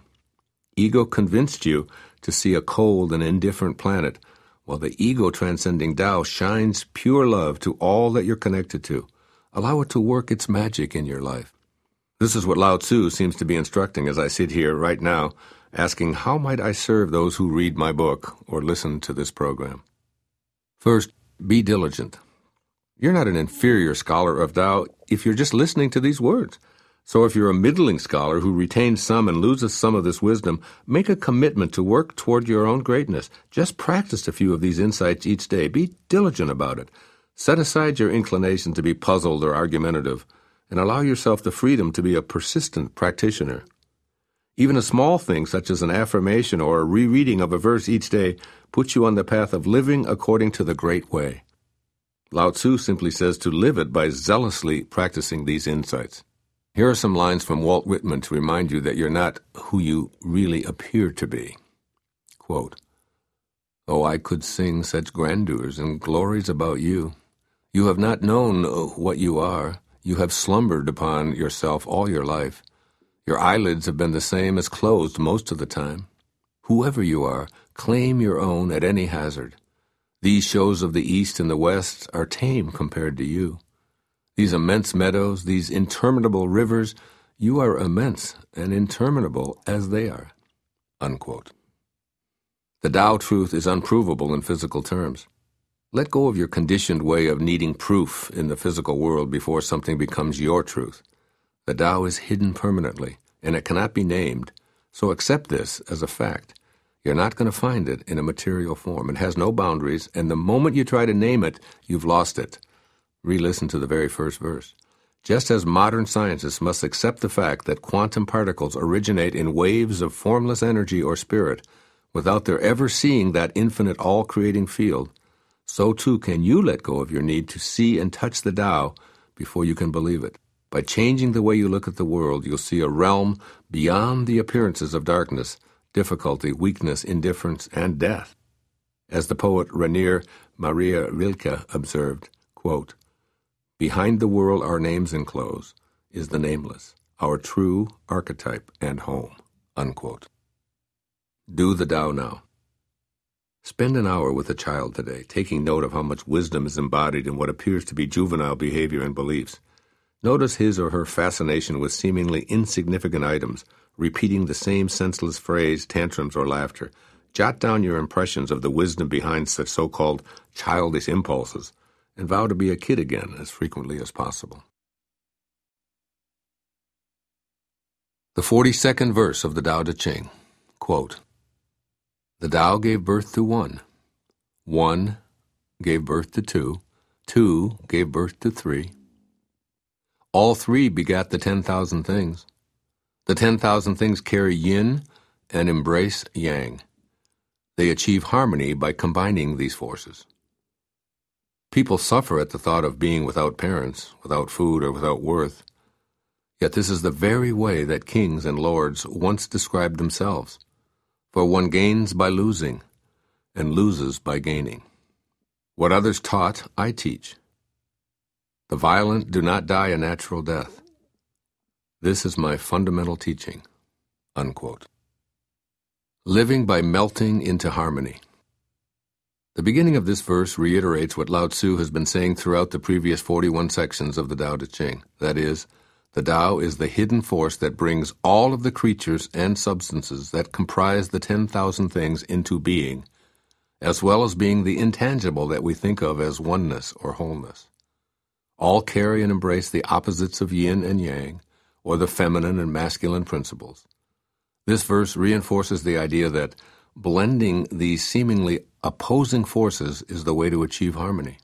Ego convinced you to see a cold and indifferent planet, while the ego-transcending Tao shines pure love to all that you're connected to. Allow it to work its magic in your life. This is what Lao Tzu seems to be instructing as I sit here right now, asking how might I serve those who read my book or listen to this program. First, be diligent. You're not an inferior scholar of Tao if you're just listening to these words. So if you're a middling scholar who retains some and loses some of this wisdom, make a commitment to work toward your own greatness. Just practice a few of these insights each day. Be diligent about it. Set aside your inclination to be puzzled or argumentative, and allow yourself the freedom to be a persistent practitioner. Even a small thing such as an affirmation or a rereading of a verse each day puts you on the path of living according to the Great Way. Lao Tzu simply says to live it by zealously practicing these insights. Here are some lines from Walt Whitman to remind you that you're not who you really appear to be. Quote, "Oh, I could sing such grandeurs and glories about you. You have not known what you are. You have slumbered upon yourself all your life. Your eyelids have been the same as closed most of the time. Whoever you are, claim your own at any hazard. These shows of the East and the West are tame compared to you. These immense meadows, these interminable rivers, you are immense and interminable as they are." Unquote. The Tao truth is unprovable in physical terms. Let go of your conditioned way of needing proof in the physical world before something becomes your truth. The Tao is hidden permanently, and it cannot be named, so accept this as a fact. You're not going to find it in a material form. It has no boundaries, and the moment you try to name it, you've lost it. Re-listen to the very first verse. Just as modern scientists must accept the fact that quantum particles originate in waves of formless energy or spirit without their ever seeing that infinite all-creating field, so too can you let go of your need to see and touch the Tao before you can believe it. By changing the way you look at the world, you'll see a realm beyond the appearances of darkness, difficulty, weakness, indifference, and death. As the poet Rainer Maria Rilke observed, quote, "Behind the world our names enclose is the nameless, our true archetype and home." Unquote. Do the Tao now. Spend an hour with a child today, taking note of how much wisdom is embodied in what appears to be juvenile behavior and beliefs. Notice his or her fascination with seemingly insignificant items, repeating the same senseless phrase, tantrums, or laughter. Jot down your impressions of the wisdom behind such so-called childish impulses, and vow to be a kid again as frequently as possible. The 42nd verse of the Tao Te Ching, quote, "The Tao gave birth to one. One gave birth to two. Two gave birth to three. All three begat the 10,000 things. The 10,000 things carry yin and embrace yang. They achieve harmony by combining these forces. People suffer at the thought of being without parents, without food, or without worth. Yet this is the very way that kings and lords once described themselves. For one gains by losing, and loses by gaining. What others taught, I teach. The violent do not die a natural death. This is my fundamental teaching." Unquote. Living by melting into harmony. The beginning of this verse reiterates what Lao Tzu has been saying throughout the previous 41 sections of the Tao Te Ching. That is, the Tao is the hidden force that brings all of the creatures and substances that comprise the 10,000 things into being, as well as being the intangible that we think of as oneness or wholeness. All carry and embrace the opposites of yin and yang, or the feminine and masculine principles. This verse reinforces the idea that blending these seemingly opposing forces is the way to achieve harmony.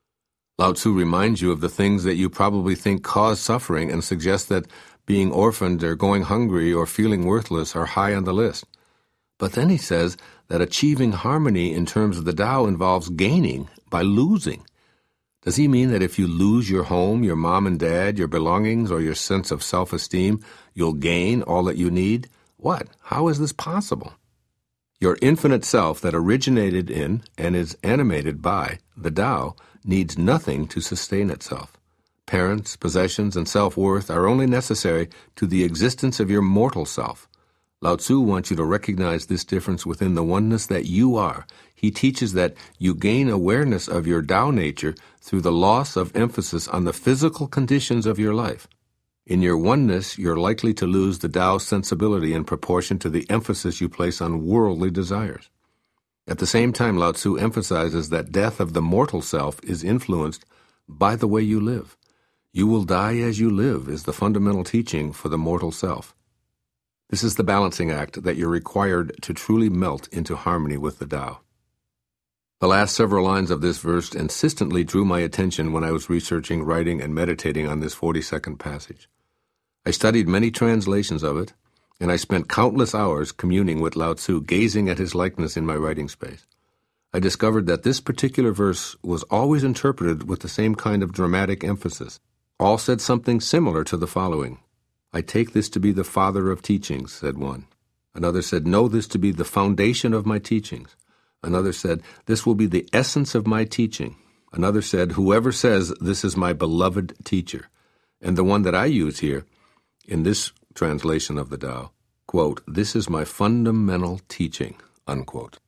Lao Tzu reminds you of the things that you probably think cause suffering and suggests that being orphaned or going hungry or feeling worthless are high on the list. But then he says that achieving harmony in terms of the Tao involves gaining by losing. Does he mean that if you lose your home, your mom and dad, your belongings, or your sense of self-esteem, you'll gain all that you need? What? How is this possible? Your infinite self that originated in and is animated by the Tao needs nothing to sustain itself. Parents, possessions, and self-worth are only necessary to the existence of your mortal self. Lao Tzu wants you to recognize this difference within the oneness that you are. He teaches that you gain awareness of your Tao nature through the loss of emphasis on the physical conditions of your life. In your oneness, you're likely to lose the Tao sensibility in proportion to the emphasis you place on worldly desires. At the same time, Lao Tzu emphasizes that death of the mortal self is influenced by the way you live. You will die as you live is the fundamental teaching for the mortal self. This is the balancing act that you're required to truly melt into harmony with the Tao. The last several lines of this verse insistently drew my attention when I was researching, writing, and meditating on this 42nd passage. I studied many translations of it, and I spent countless hours communing with Lao Tzu, gazing at his likeness in my writing space. I discovered that this particular verse was always interpreted with the same kind of dramatic emphasis. All said something similar to the following. "I take this to be the father of teachings," said one. Another said, "Know this to be the foundation of my teachings." Another said, "This will be the essence of my teaching." Another said, "Whoever says, this is my beloved teacher." And the one that I use here, in this translation of the Tao, quote, "This is my fundamental teaching," unquote.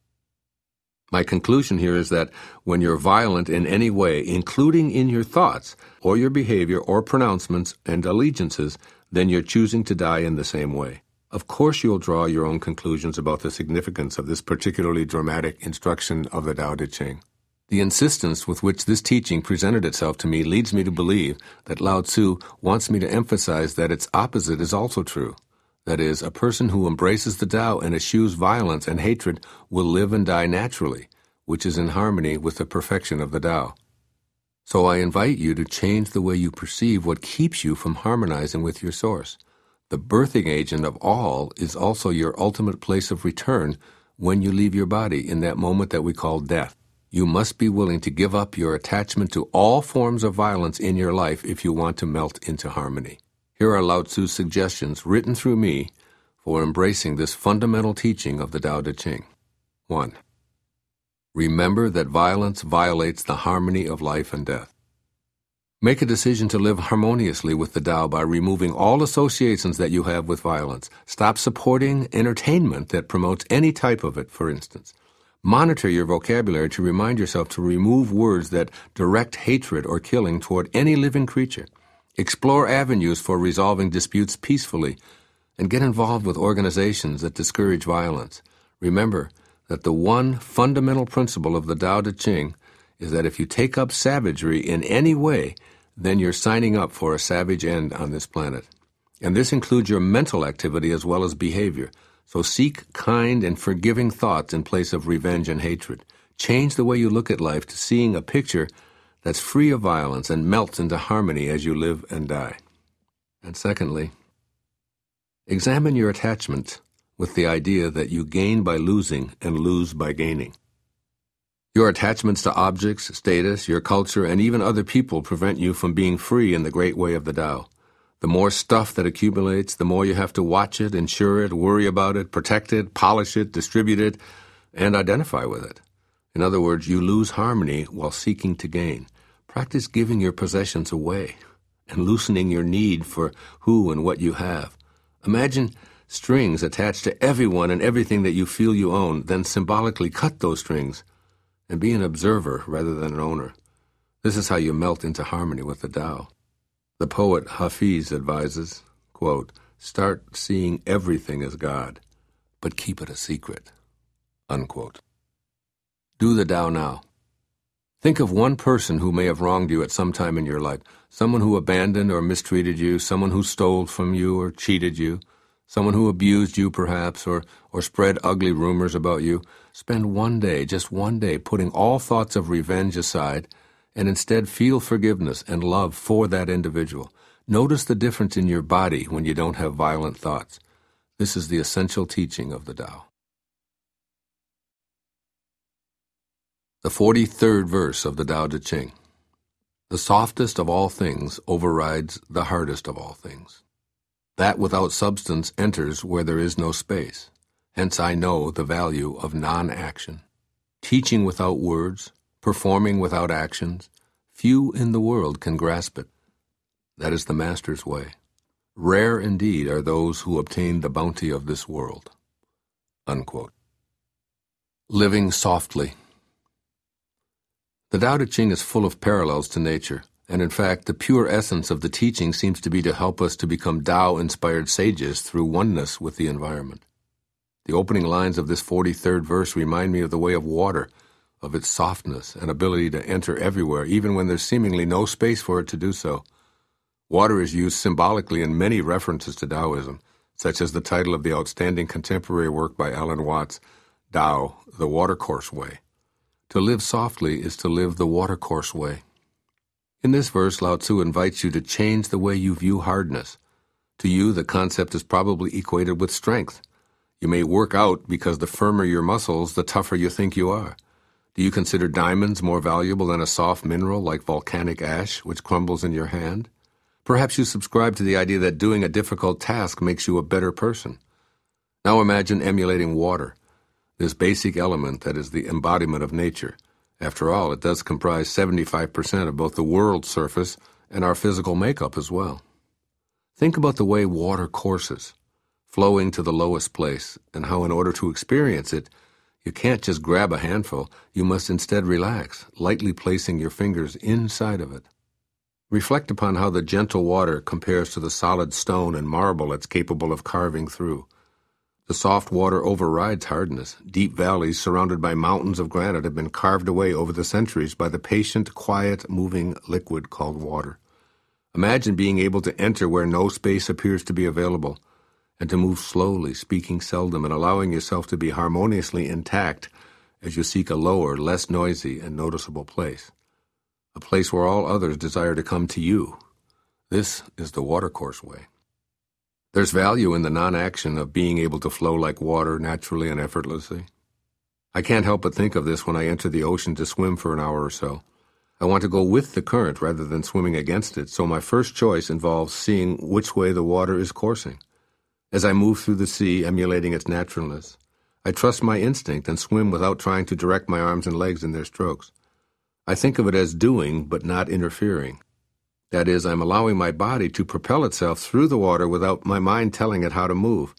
My conclusion here is that when you're violent in any way, including in your thoughts, or your behavior, or pronouncements and allegiances, then you're choosing to die in the same way. Of course you'll draw your own conclusions about the significance of this particularly dramatic instruction of the Tao Te Ching. The insistence with which this teaching presented itself to me leads me to believe that Lao Tzu wants me to emphasize that its opposite is also true. That is, a person who embraces the Tao and eschews violence and hatred will live and die naturally, which is in harmony with the perfection of the Tao. So I invite you to change the way you perceive what keeps you from harmonizing with your source. The birthing agent of all is also your ultimate place of return when you leave your body in that moment that we call death. You must be willing to give up your attachment to all forms of violence in your life if you want to melt into harmony. Here are Lao Tzu's suggestions written through me for embracing this fundamental teaching of the Tao Te Ching. 1. Remember that violence violates the harmony of life and death. Make a decision to live harmoniously with the Tao by removing all associations that you have with violence. Stop supporting entertainment that promotes any type of it, for instance. Monitor your vocabulary to remind yourself to remove words that direct hatred or killing toward any living creature. Explore avenues for resolving disputes peacefully, and get involved with organizations that discourage violence. Remember that the one fundamental principle of the Tao Te Ching is that if you take up savagery in any way, then you're signing up for a savage end on this planet. And this includes your mental activity as well as behavior. So seek kind and forgiving thoughts in place of revenge and hatred. Change the way you look at life to seeing a picture that's free of violence and melts into harmony as you live and die. And secondly, Examine your attachment with the idea that you gain by losing and lose by gaining. Your attachments to objects, status, your culture, and even other people prevent you from being free in the great way of the Tao. The more stuff that accumulates, the more you have to watch it, insure it, worry about it, protect it, polish it, distribute it, and identify with it. In other words, you lose harmony while seeking to gain. Practice giving your possessions away and loosening your need for who and what you have. Imagine strings attached to everyone and everything that you feel you own, then symbolically cut those strings and be an observer rather than an owner. This is how you melt into harmony with the Tao. The poet Hafiz advises, quote, "Start seeing everything as God, but keep it a secret," unquote. Do the Tao now. Think of one person who may have wronged you at some time in your life, someone who abandoned or mistreated you, someone who stole from you or cheated you, someone who abused you perhaps or spread ugly rumors about you. Spend one day, just one day, putting all thoughts of revenge aside and instead feel forgiveness and love for that individual. Notice the difference in your body when you don't have violent thoughts. This is the essential teaching of the Tao. The 43rd verse of the Tao Te Ching. The softest of all things overrides the hardest of all things. That without substance enters where there is no space. Hence I know the value of non-action. Teaching without words, performing without actions, few in the world can grasp it. That is the Master's way. Rare indeed are those who obtain the bounty of this world. Unquote. Living softly. The Tao Te Ching is full of parallels to nature, and in fact, the pure essence of the teaching seems to be to help us to become Tao-inspired sages through oneness with the environment. The opening lines of this 43rd verse remind me of the way of water, of its softness and ability to enter everywhere, even when there's seemingly no space for it to do so. Water is used symbolically in many references to Taoism, such as the title of the outstanding contemporary work by Alan Watts, Tao, the Watercourse Way. To live softly is to live the watercourse way. In this verse, Lao Tzu invites you to change the way you view hardness. To you, the concept is probably equated with strength. You may work out because the firmer your muscles, the tougher you think you are. Do you consider diamonds more valuable than a soft mineral like volcanic ash, which crumbles in your hand? Perhaps you subscribe to the idea that doing a difficult task makes you a better person. Now imagine emulating water, this basic element that is the embodiment of nature. After all, it does comprise 75% of both the world's surface and our physical makeup as well. Think about the way water courses, flowing to the lowest place, and how in order to experience it, you can't just grab a handful, you must instead relax, lightly placing your fingers inside of it. Reflect upon how the gentle water compares to the solid stone and marble it's capable of carving through. The soft water overrides hardness. Deep valleys surrounded by mountains of granite have been carved away over the centuries by the patient, quiet, moving liquid called water. Imagine being able to enter where no space appears to be available, and to move slowly, speaking seldom, and allowing yourself to be harmoniously intact as you seek a lower, less noisy, and noticeable place. A place where all others desire to come to you. This is the watercourse way. There's value in the non-action of being able to flow like water naturally and effortlessly. I can't help but think of this when I enter the ocean to swim for an hour or so. I want to go with the current rather than swimming against it, so my first choice involves seeing which way the water is coursing. As I move through the sea, emulating its naturalness, I trust my instinct and swim without trying to direct my arms and legs in their strokes. I think of it as doing, but not interfering. That is, I'm allowing my body to propel itself through the water without my mind telling it how to move.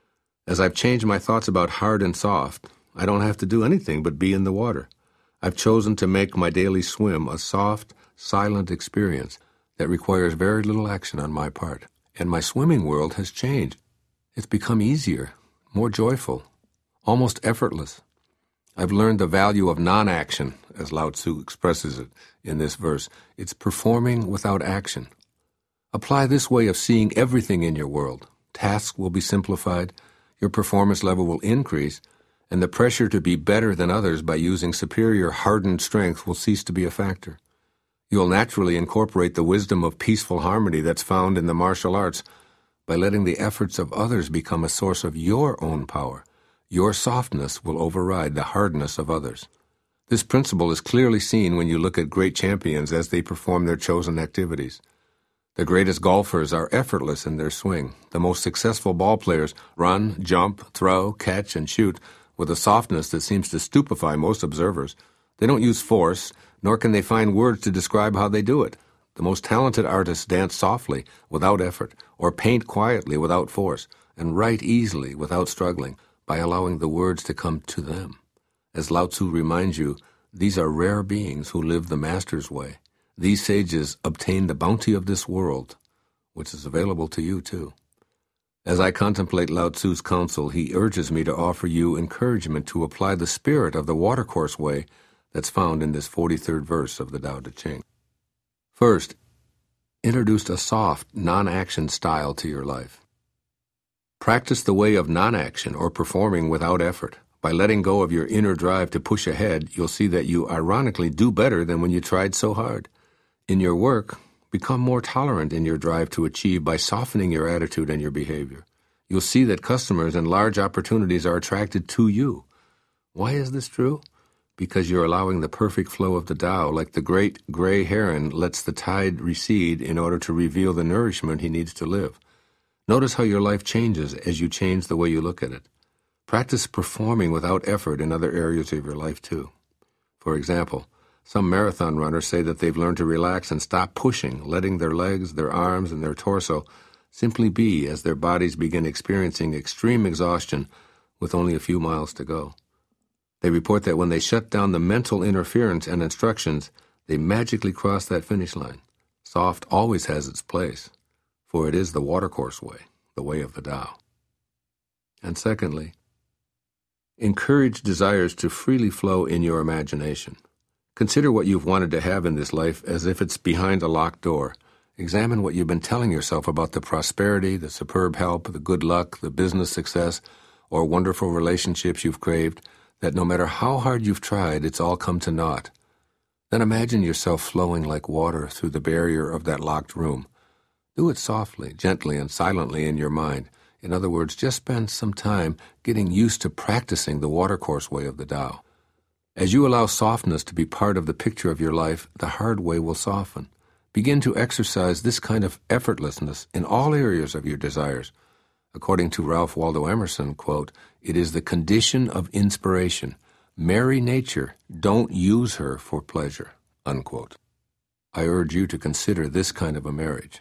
As I've changed my thoughts about hard and soft, I don't have to do anything but be in the water. I've chosen to make my daily swim a soft, silent experience that requires very little action on my part. And my swimming world has changed. It's become easier, more joyful, almost effortless. I've learned the value of non-action, as Lao Tzu expresses it in this verse. It's performing without action. Apply this way of seeing everything in your world. Tasks will be simplified, your performance level will increase, and the pressure to be better than others by using superior hardened strength will cease to be a factor. You'll naturally incorporate the wisdom of peaceful harmony that's found in the martial arts, By letting the efforts of others become a source of your own power, your softness will override the hardness of others. This principle is clearly seen when you look at great champions as they perform their chosen activities. The greatest golfers are effortless in their swing. The most successful ball players run, jump, throw, catch, and shoot with a softness that seems to stupefy most observers. They don't use force, nor can they find words to describe how they do it. The most talented artists dance softly, without effort, or paint quietly without force, and write easily without struggling, by allowing the words to come to them. As Lao Tzu reminds you, these are rare beings who live the master's way. These sages obtain the bounty of this world, which is available to you too. As I contemplate Lao Tzu's counsel, he urges me to offer you encouragement to apply the spirit of the watercourse way that's found in this 43rd verse of the Tao Te Ching. First, introduce a soft, non-action style to your life. Practice the way of non-action or performing without effort. By letting go of your inner drive to push ahead, you'll see that you ironically do better than when you tried so hard. In your work, become more tolerant in your drive to achieve by softening your attitude and your behavior. You'll see that customers and large opportunities are attracted to you. Why is this true? Because you're allowing the perfect flow of the Tao, like the great gray heron lets the tide recede in order to reveal the nourishment he needs to live. Notice how your life changes as you change the way you look at it. Practice performing without effort in other areas of your life too. For example, some marathon runners say that they've learned to relax and stop pushing, letting their legs, their arms, and their torso simply be as their bodies begin experiencing extreme exhaustion with only a few miles to go. They report that when they shut down the mental interference and instructions, they magically cross that finish line. Soft always has its place, for it is the watercourse way, the way of the Tao. And secondly, encourage desires to freely flow in your imagination. Consider what you've wanted to have in this life as if it's behind a locked door. Examine what you've been telling yourself about the prosperity, the superb health, the good luck, the business success, or wonderful relationships you've craved, that no matter how hard you've tried, it's all come to naught. Then imagine yourself flowing like water through the barrier of that locked room. Do it softly, gently, and silently in your mind. In other words, just spend some time getting used to practicing the watercourse way of the Tao. As you allow softness to be part of the picture of your life, the hard way will soften. Begin to exercise this kind of effortlessness in all areas of your desires. According to Ralph Waldo Emerson, quote, "It is the condition of inspiration. Marry nature, don't use her for pleasure," unquote. I urge you to consider this kind of a marriage.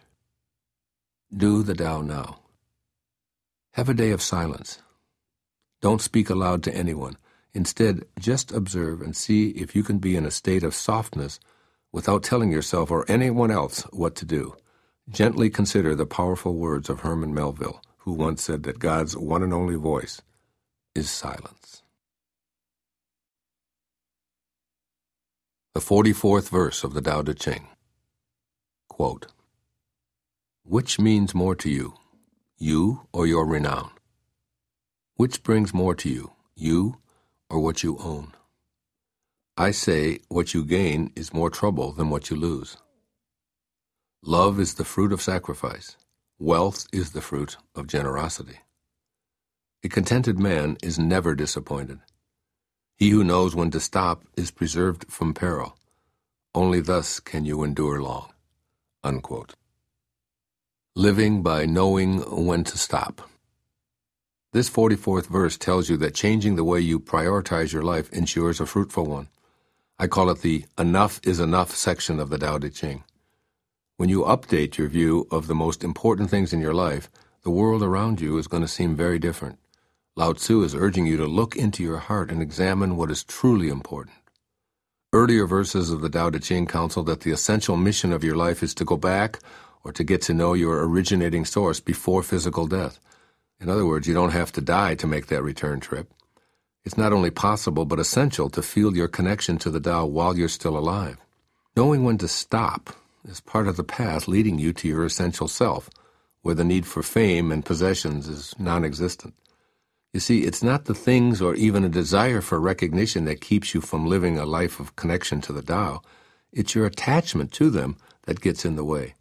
Do the Tao now. Have a day of silence. Don't speak aloud to anyone. Instead, just observe and see if you can be in a state of softness without telling yourself or anyone else what to do. Gently consider the powerful words of Herman Melville, who once said that God's one and only voice is silence. The 44th verse of the Tao Te Ching. Quote, "Which means more to you, you or your renown? Which brings more to you, you or what you own? I say what you gain is more trouble than what you lose. Love is the fruit of sacrifice. Wealth is the fruit of generosity. A contented man is never disappointed. He who knows when to stop is preserved from peril. Only thus can you endure long." Unquote. Living by knowing when to stop. This 44th verse tells you that changing the way you prioritize your life ensures a fruitful one. I call it the enough is enough section of the Tao Te Ching. When you update your view of the most important things in your life, the world around you is going to seem very different. Lao Tzu is urging you to look into your heart and examine what is truly important. Earlier verses of the Tao Te Ching counsel that the essential mission of your life is to go back or to get to know your originating source before physical death. In other words, you don't have to die to make that return trip. It's not only possible but essential to feel your connection to the Tao while you're still alive. Knowing when to stop is part of the path leading you to your essential self, where the need for fame and possessions is non-existent. You see, it's not the things or even a desire for recognition that keeps you from living a life of connection to the Tao. It's your attachment to them that gets in the way.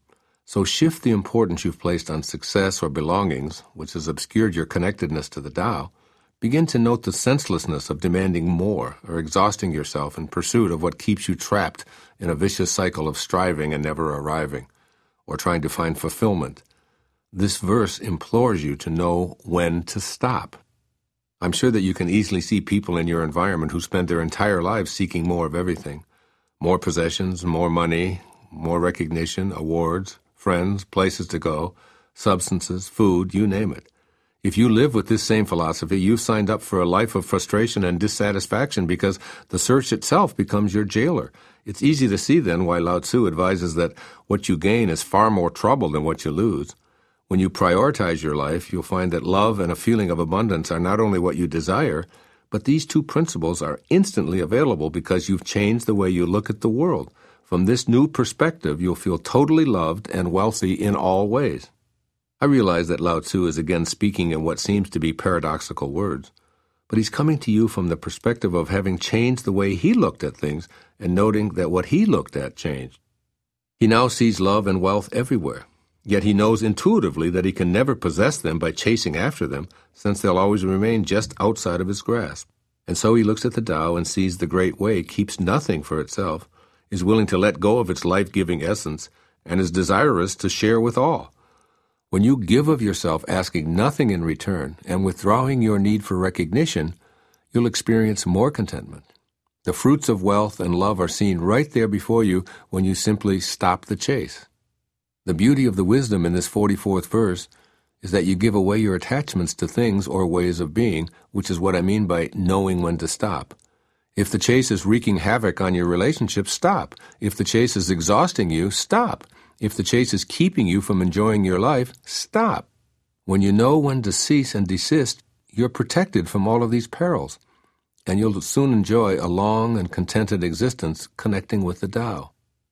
So shift the importance you've placed on success or belongings, which has obscured your connectedness to the Tao. Begin to note the senselessness of demanding more or exhausting yourself in pursuit of what keeps you trapped in a vicious cycle of striving and never arriving, or trying to find fulfillment. This verse implores you to know when to stop. I'm sure that you can easily see people in your environment who spend their entire lives seeking more of everything. More possessions, more money, more recognition, awards, friends, places to go, substances, food, you name it. If you live with this same philosophy, you've signed up for a life of frustration and dissatisfaction because the search itself becomes your jailer. It's easy to see then why Lao Tzu advises that what you gain is far more trouble than what you lose. When you prioritize your life, you'll find that love and a feeling of abundance are not only what you desire, but these two principles are instantly available because you've changed the way you look at the world. From this new perspective, you'll feel totally loved and wealthy in all ways. I realize that Lao Tzu is again speaking in what seems to be paradoxical words, but he's coming to you from the perspective of having changed the way he looked at things and noting that what he looked at changed. He now sees love and wealth everywhere, yet he knows intuitively that he can never possess them by chasing after them, since they'll always remain just outside of his grasp. And so he looks at the Tao and sees the Great Way keeps nothing for itself, is willing to let go of its life-giving essence, and is desirous to share with all. When you give of yourself asking nothing in return and withdrawing your need for recognition, you'll experience more contentment. The fruits of wealth and love are seen right there before you when you simply stop the chase. The beauty of the wisdom in this 44th verse is that you give away your attachments to things or ways of being, which is what I mean by knowing when to stop. If the chase is wreaking havoc on your relationship, stop. If the chase is exhausting you, stop. If the chase is keeping you from enjoying your life, stop. When you know when to cease and desist, you're protected from all of these perils, and you'll soon enjoy a long and contented existence connecting with the Tao.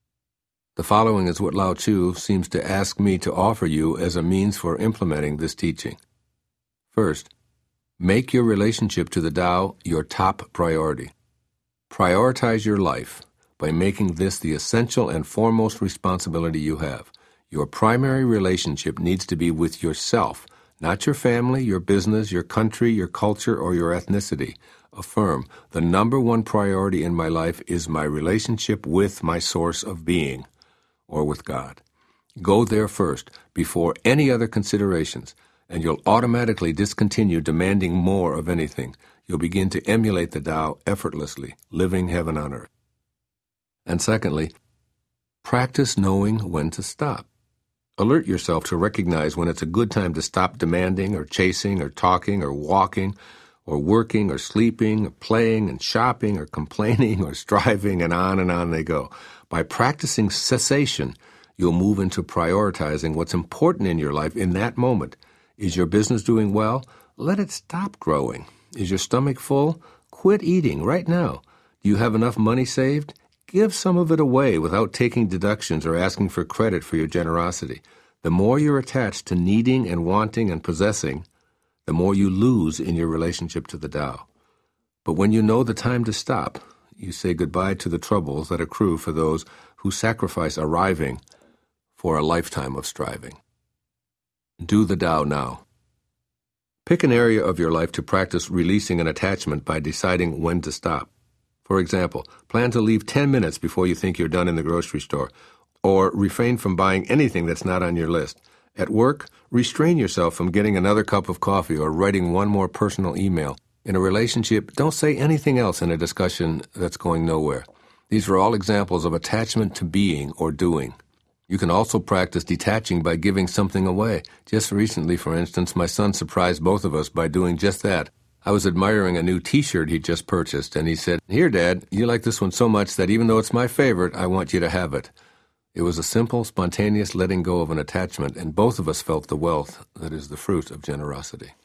The following is what Lao Tzu seems to ask me to offer you as a means for implementing this teaching. First, make your relationship to the Tao your top priority. Prioritize your life by making this the essential and foremost responsibility you have. Your primary relationship needs to be with yourself, not your family, your business, your country, your culture, or your ethnicity. Affirm, the number one priority in my life is my relationship with my source of being, or with God. Go there first, before any other considerations, and you'll automatically discontinue demanding more of anything. You'll begin to emulate the Tao effortlessly, living heaven on earth. And secondly, practice knowing when to stop. Alert yourself to recognize when it's a good time to stop demanding or chasing or talking or walking or working or sleeping or playing and shopping or complaining or striving, and on they go. By practicing cessation, you'll move into prioritizing what's important in your life in that moment. Is your business doing well? Let it stop growing. Is your stomach full? Quit eating right now. Do you have enough money saved? Give some of it away without taking deductions or asking for credit for your generosity. The more you're attached to needing and wanting and possessing, the more you lose in your relationship to the Tao. But when you know the time to stop, you say goodbye to the troubles that accrue for those who sacrifice arriving for a lifetime of striving. Do the Tao now. Pick an area of your life to practice releasing an attachment by deciding when to stop. For example, plan to leave 10 minutes before you think you're done in the grocery store, or refrain from buying anything that's not on your list. At work, restrain yourself from getting another cup of coffee or writing one more personal email. In a relationship, don't say anything else in a discussion that's going nowhere. These are all examples of attachment to being or doing. You can also practice detaching by giving something away. Just recently, for instance, my son surprised both of us by doing just that. I was admiring a new T-shirt he'd just purchased, and he said, "Here, Dad, you like this one so much that even though it's my favorite, I want you to have it." It was a simple, spontaneous letting go of an attachment, and both of us felt the wealth that is the fruit of generosity.